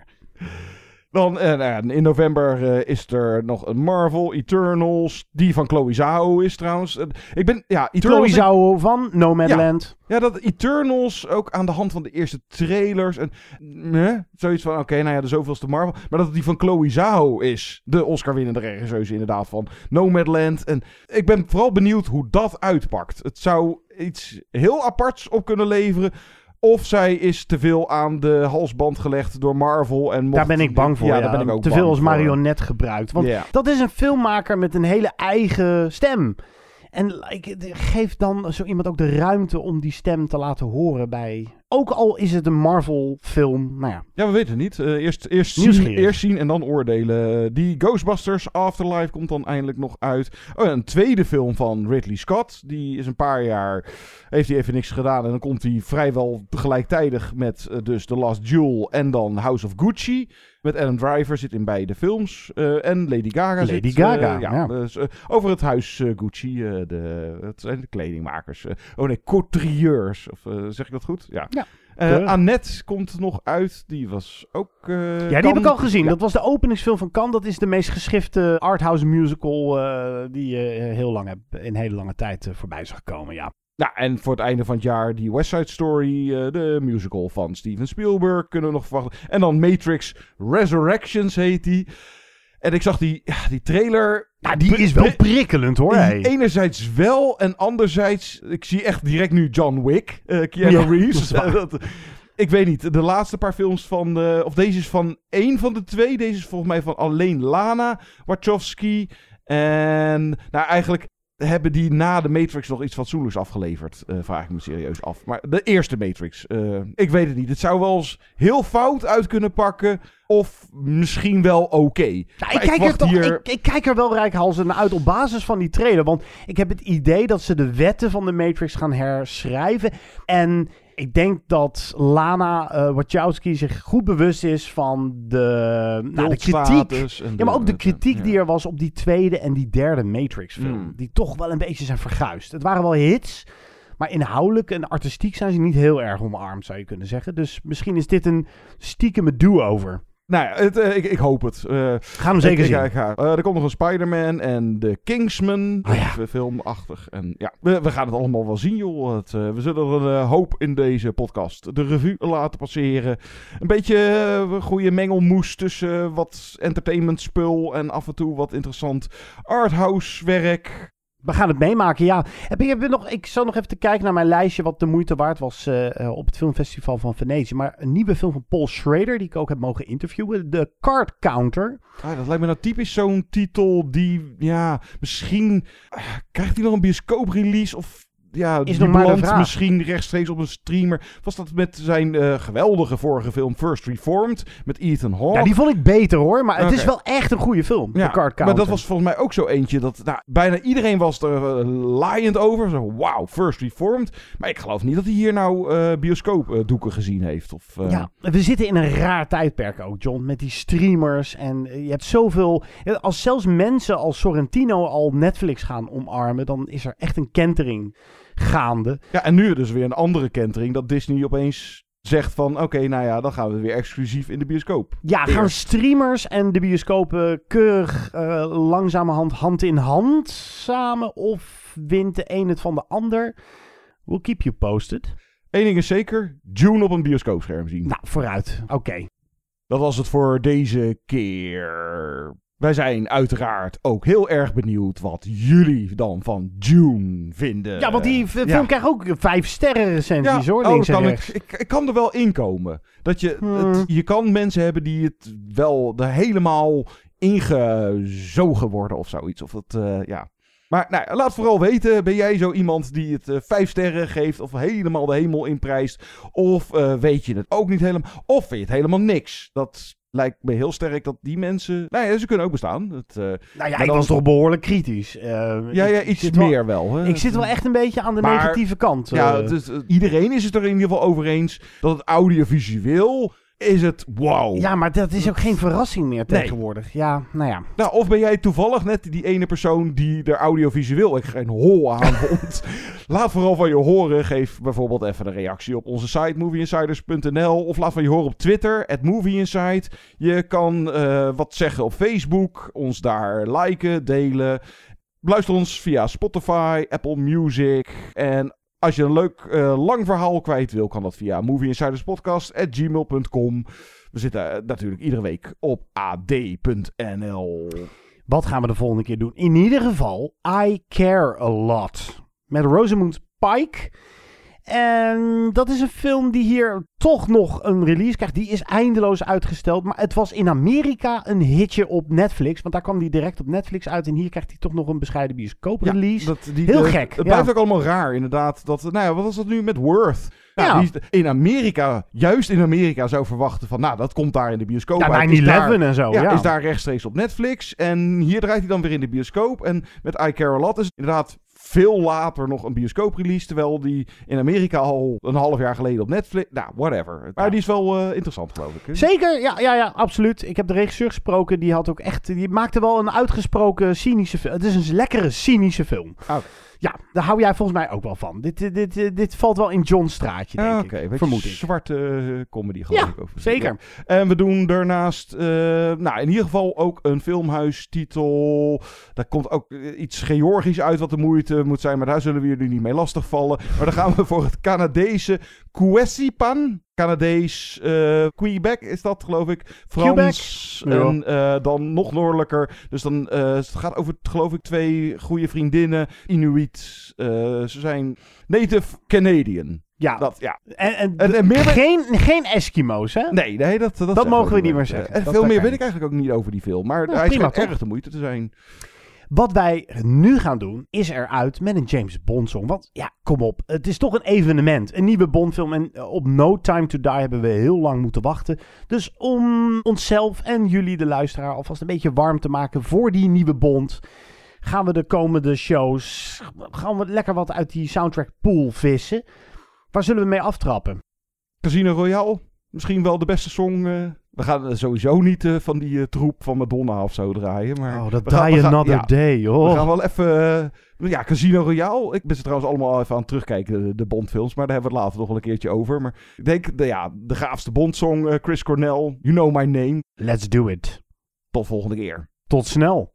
Dan uh, in november uh, is er nog een Marvel, Eternals. Die van Chloe Zhao is trouwens. Uh, ik ben, ja, Chloe Zhao van Nomadland. Ja, ja, dat Eternals ook aan de hand van de eerste trailers. En uh, zoiets van, oké, okay, nou ja, de zoveelste Marvel. Maar dat het die van Chloe Zhao is. De Oscar-winnende regisseuse inderdaad van Nomadland. En ik ben vooral benieuwd hoe dat uitpakt. Het zou iets heel aparts op kunnen leveren. Of zij is te veel aan de halsband gelegd door Marvel. En mocht... Daar ben ik bang voor. Ja, ja. Daar ben ik ook te veel als marionet voor. gebruikt. Want yeah. dat is een filmmaker met een hele eigen stem. En like, geef dan zo iemand ook de ruimte om die stem te laten horen bij... Ook al is het een Marvel-film, nou ja. Ja, we weten het niet. Uh, eerst, eerst, zien, eerst zien en dan oordelen. Die Ghostbusters Afterlife komt dan eindelijk nog uit. Oh, een tweede film van Ridley Scott. Die is een paar jaar... Heeft hij even niks gedaan. En dan komt hij vrijwel tegelijkertijd met uh, dus The Last Duel en dan House of Gucci. Met Adam Driver zit in beide films. Uh, en Lady Gaga Lady zit. Gaga, uh, ja. ja. Dus, uh, over het huis uh, Gucci. Uh, de, het zijn de kledingmakers. Uh, oh nee, couturiers. Of uh, zeg ik dat goed? Ja. ja. Uh, Annette komt nog uit. Die was ook... Uh, ja, die Can... heb ik al gezien. Ja. Dat was de openingsfilm van Cannes. Dat is de meest geschifte arthouse musical uh, die uh, heel lang heb, in hele lange tijd uh, voorbij is gekomen. Ja. Nou, en voor het einde van het jaar die West Side Story, uh, de musical van Steven Spielberg, kunnen we nog verwachten. En dan Matrix Resurrections heet die. En ik zag die, ja, die trailer... Ja, die is wel prikkelend hoor. Hey. Enerzijds wel en anderzijds... Ik zie echt direct nu John Wick, uh, Keanu ja, Reeves. Dat dat, Ik weet niet, de laatste paar films van... Uh, of deze is van één van de twee. Deze is volgens mij van alleen Lana Wachowski. En nou eigenlijk hebben die na de Matrix nog iets fatsoenlijks afgeleverd. Uh, vraag ik me serieus af. Maar de eerste Matrix, uh, ik weet het niet. Het zou wel eens heel fout uit kunnen pakken... Of misschien wel oké. Okay. Nou, ik, kijk er toch, hier... ik, ik kijk er wel reikhalzend naar uit op basis van die trailer. Want ik heb het idee dat ze de wetten van de Matrix gaan herschrijven. En ik denk dat Lana uh, Wachowski zich goed bewust is van de, nou, de kritiek. En ja, maar ook de kritiek ja. die er was op die tweede en die derde Matrix film. Hmm. Die toch wel een beetje zijn verguisd. Het waren wel hits. Maar inhoudelijk en artistiek zijn ze niet heel erg omarmd, zou je kunnen zeggen. Dus misschien is dit een stiekeme do-over. Nou ja, het, uh, ik, ik hoop het. Uh, Gaan we zeker ik, zien. Ik, ik ga, uh, er komt nog een Spider-Man en de Kingsman. Oh, ja. Filmachtig. En ja, we, we gaan het allemaal wel zien, joh. Het, uh, we zullen er een uh, hoop in deze podcast de revue laten passeren. Een beetje uh, goede mengelmoes tussen uh, wat entertainment spul en af en toe wat interessant arthouse werk. We gaan het meemaken, ja. Heb ik, heb ik, nog, ik zal nog even te kijken naar mijn lijstje wat de moeite waard was uh, op het filmfestival van Venetië. Maar een nieuwe film van Paul Schrader, die ik ook heb mogen interviewen. The Card Counter. Ah, dat lijkt me nou typisch zo'n titel die, ja, misschien uh, krijgt hij nog een bioscoop-release of... Ja, is die belandt misschien rechtstreeks op een streamer. Was dat met zijn uh, geweldige vorige film First Reformed met Ethan Hawke? Ja, die vond ik beter hoor, maar het okay. is wel echt een goede film. Ja, The Card Counter. Maar dat was volgens mij ook zo eentje dat nou, bijna iedereen was er uh, laaiend over. Zo, wauw, First Reformed. Maar ik geloof niet dat hij hier nou uh, bioscoopdoeken uh, gezien heeft. Of, uh... Ja, we zitten in een raar tijdperk ook, John. Met die streamers en uh, je hebt zoveel... Als zelfs mensen als Sorrentino al Netflix gaan omarmen, dan is er echt een kentering gaande. Ja, en nu dus weer een andere kentering dat Disney opeens zegt van oké, okay, nou ja, dan gaan we weer exclusief in de bioscoop. Ja, gaan streamers en de bioscopen keurig uh, langzamerhand hand in hand samen of wint de een het van de ander? We'll keep you posted. Eén ding is zeker, Dune op een bioscoopscherm zien. Nou, vooruit. Oké. Okay. Dat was het voor deze keer. Wij zijn uiteraard ook heel erg benieuwd wat jullie dan van Dune vinden. Ja, want die film ja. krijgt ook vijf sterren recensies, ja, hoor. Oh, links en kan rechts. ik, ik, ik kan er wel in komen. Dat je, hmm. het, je kan mensen hebben die het wel er helemaal ingezogen worden of zoiets. Of het, uh, ja... Maar nou, laat vooral weten, ben jij zo iemand die het uh, vijf sterren geeft of helemaal de hemel inprijst? Of uh, weet je het ook niet helemaal? Of vind je het helemaal niks? Dat lijkt me heel sterk dat die mensen... Nou ja, ze kunnen ook bestaan. Het, uh, nou ja, ik was toch behoorlijk kritisch. Uh, ja, ja, iets meer wel. wel hè? Ik zit wel echt een beetje aan de maar, negatieve kant. Uh. Ja, dus, uh, iedereen is het er in ieder geval over eens dat het audiovisueel... is het wow. Ja, maar dat is ook geen verrassing meer tegenwoordig. Nee. Ja, nou ja. Nou, of ben jij toevallig net die ene persoon die er audiovisueel echt geen hol aan vond. Laat vooral van je horen. Geef bijvoorbeeld even een reactie op onze site movie insiders punt n l of laat van je horen op Twitter, at movieinsight. Je kan uh, wat zeggen op Facebook, ons daar liken, delen. Luister ons via Spotify, Apple Music en als je een leuk uh, lang verhaal kwijt wil, kan dat via movieinsiderspodcast at gmail punt com. We zitten uh, natuurlijk iedere week op a d punt n l. Wat gaan we de volgende keer doen? In ieder geval, I Care A Lot. Met Rosamund Pike. En dat is een film die hier toch nog een release krijgt. Die is eindeloos uitgesteld. Maar het was in Amerika een hitje op Netflix. Want daar kwam die direct op Netflix uit. En hier krijgt hij toch nog een bescheiden bioscoop-release. Ja, dat, die, Heel de, gek. Het ja. blijft ook allemaal raar, inderdaad. Dat, nou ja, wat was dat nu met Worth? Nou, ja. Die in Amerika, juist in Amerika zou verwachten van... Nou, dat komt daar in de bioscoop ja, uit. nine eleven en zo. Ja, ja, is daar rechtstreeks op Netflix. En hier draait hij dan weer in de bioscoop. En met I Care A Lot is inderdaad... veel later nog een bioscoop-release, terwijl die in Amerika al een half jaar geleden op Netflix... Nou, whatever. Maar die is wel uh, interessant, geloof ik. Hè? Zeker, ja, ja, ja, absoluut. Ik heb de regisseur gesproken, die had ook echt... Die maakte wel een uitgesproken cynische film. Het is een lekkere cynische film. Oh. Ja, daar hou jij volgens mij ook wel van. Dit, dit, dit, dit valt wel in John's straatje, denk ah, okay. ik. Beetje vermoed ik. Zwarte uh, comedy, geloof ja, ik. Over. Zeker. Ja. En we doen daarnaast, uh, nou, in ieder geval ook een filmhuistitel. Daar komt ook uh, iets Georgisch uit wat de moeite moet zijn, maar daar zullen we jullie niet mee lastigvallen. Maar dan gaan we voor het Canadese Kwesipan. Canadees, uh, Quebec is dat, geloof ik. Frans. Quebec. En uh, dan nog noordelijker. Dus dan uh, het gaat over, geloof ik, twee goede vriendinnen. Inuit. Uh, ze zijn Native Canadian. Ja. Dat, ja. En, en, en, en meer geen, geen Eskimo's, hè? Nee, nee dat, dat, dat mogen we niet meer zeggen. En dat veel meer weet ik eigenlijk ook niet over die film. Maar nou, hij prima, schijnt erg de moeite te zijn. Wat wij nu gaan doen, is eruit met een James Bond song. Want ja, kom op. Het is toch een evenement. Een nieuwe Bond film. En op No Time to Die hebben we heel lang moeten wachten. Dus om onszelf en jullie, de luisteraar, alvast een beetje warm te maken voor die nieuwe Bond, gaan we de komende shows, gaan we lekker wat uit die soundtrack pool vissen. Waar zullen we mee aftrappen? Casino Royale. Misschien wel de beste song. Uh, we gaan sowieso niet uh, van die uh, troep van Madonna of zo draaien. Maar oh, dat Die gaan, Another gaan, ja, Day. Oh. We gaan wel even... Uh, ja, Casino Royale. Ik ben ze trouwens allemaal even aan het terugkijken, de, de Bondfilms. Maar daar hebben we het later nog wel een keertje over. Maar ik denk, de, ja, de gaafste Bondsong. Uh, Chris Cornell. You Know My Name. Let's do it. Tot volgende keer. Tot snel.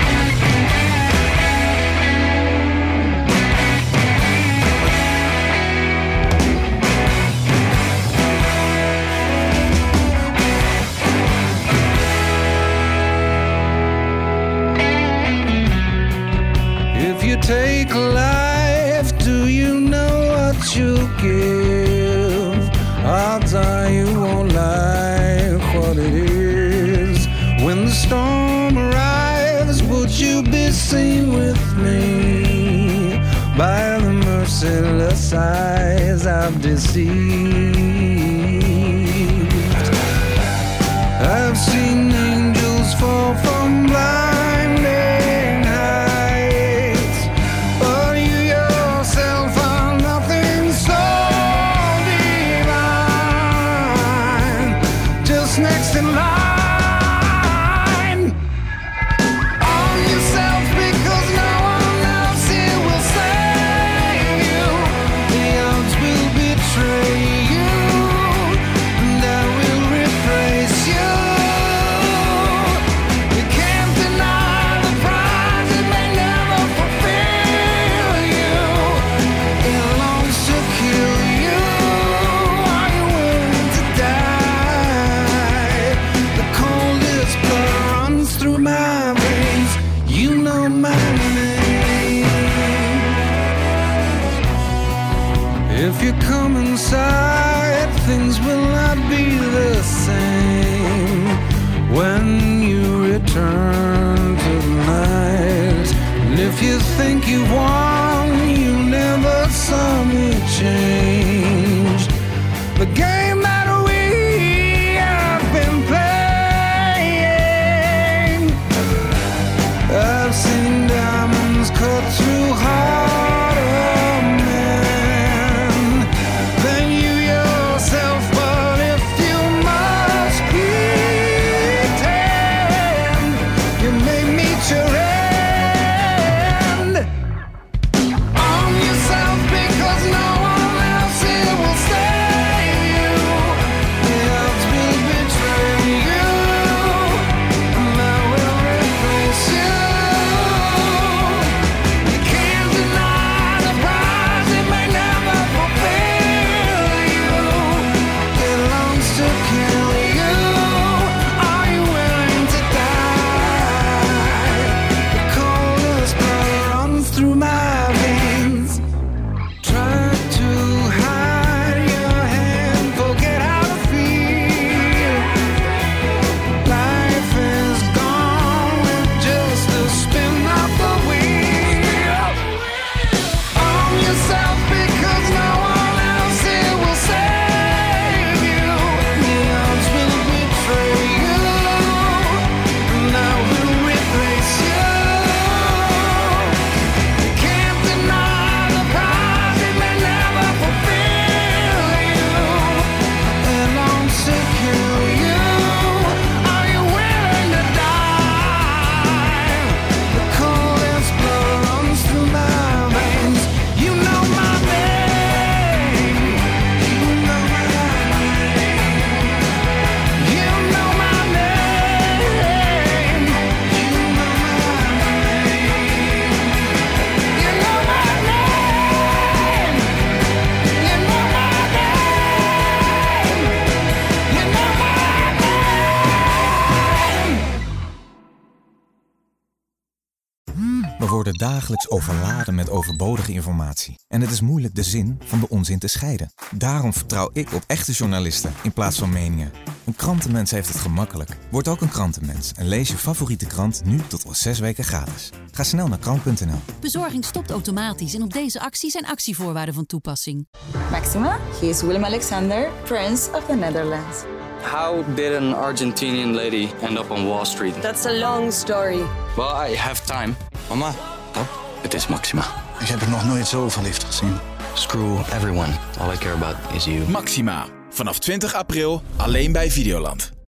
Take life, do you know what you give? Odds are you won't like what it is. When the storm arrives, would you be seen with me? By the merciless eyes I've deceived. I've seen angels fall from blind. If you come inside, things will not be the same when you return to the night. And if you think you won, you never saw me change. The game that we have been playing, I've seen diamonds cut through hearts. worden dagelijks overladen met overbodige informatie. En het is moeilijk de zin van de onzin te scheiden. Daarom vertrouw ik op echte journalisten in plaats van meningen. Een krantenmens heeft het gemakkelijk. Word ook een krantenmens en lees je favoriete krant nu tot al zes weken gratis. Ga snel naar krant punt n l. Bezorging stopt automatisch en op deze actie zijn actievoorwaarden van toepassing. Maxima, he is Willem-Alexander, Prince of the Netherlands. How did an Argentinian lady end up on Wall Street? That's a long story. Well, I have time. Mama, oh, het is Maxima. Ik heb er nog nooit zo verliefd gezien. Screw everyone. All I care about is you. Maxima. Vanaf twintig april alleen bij Videoland.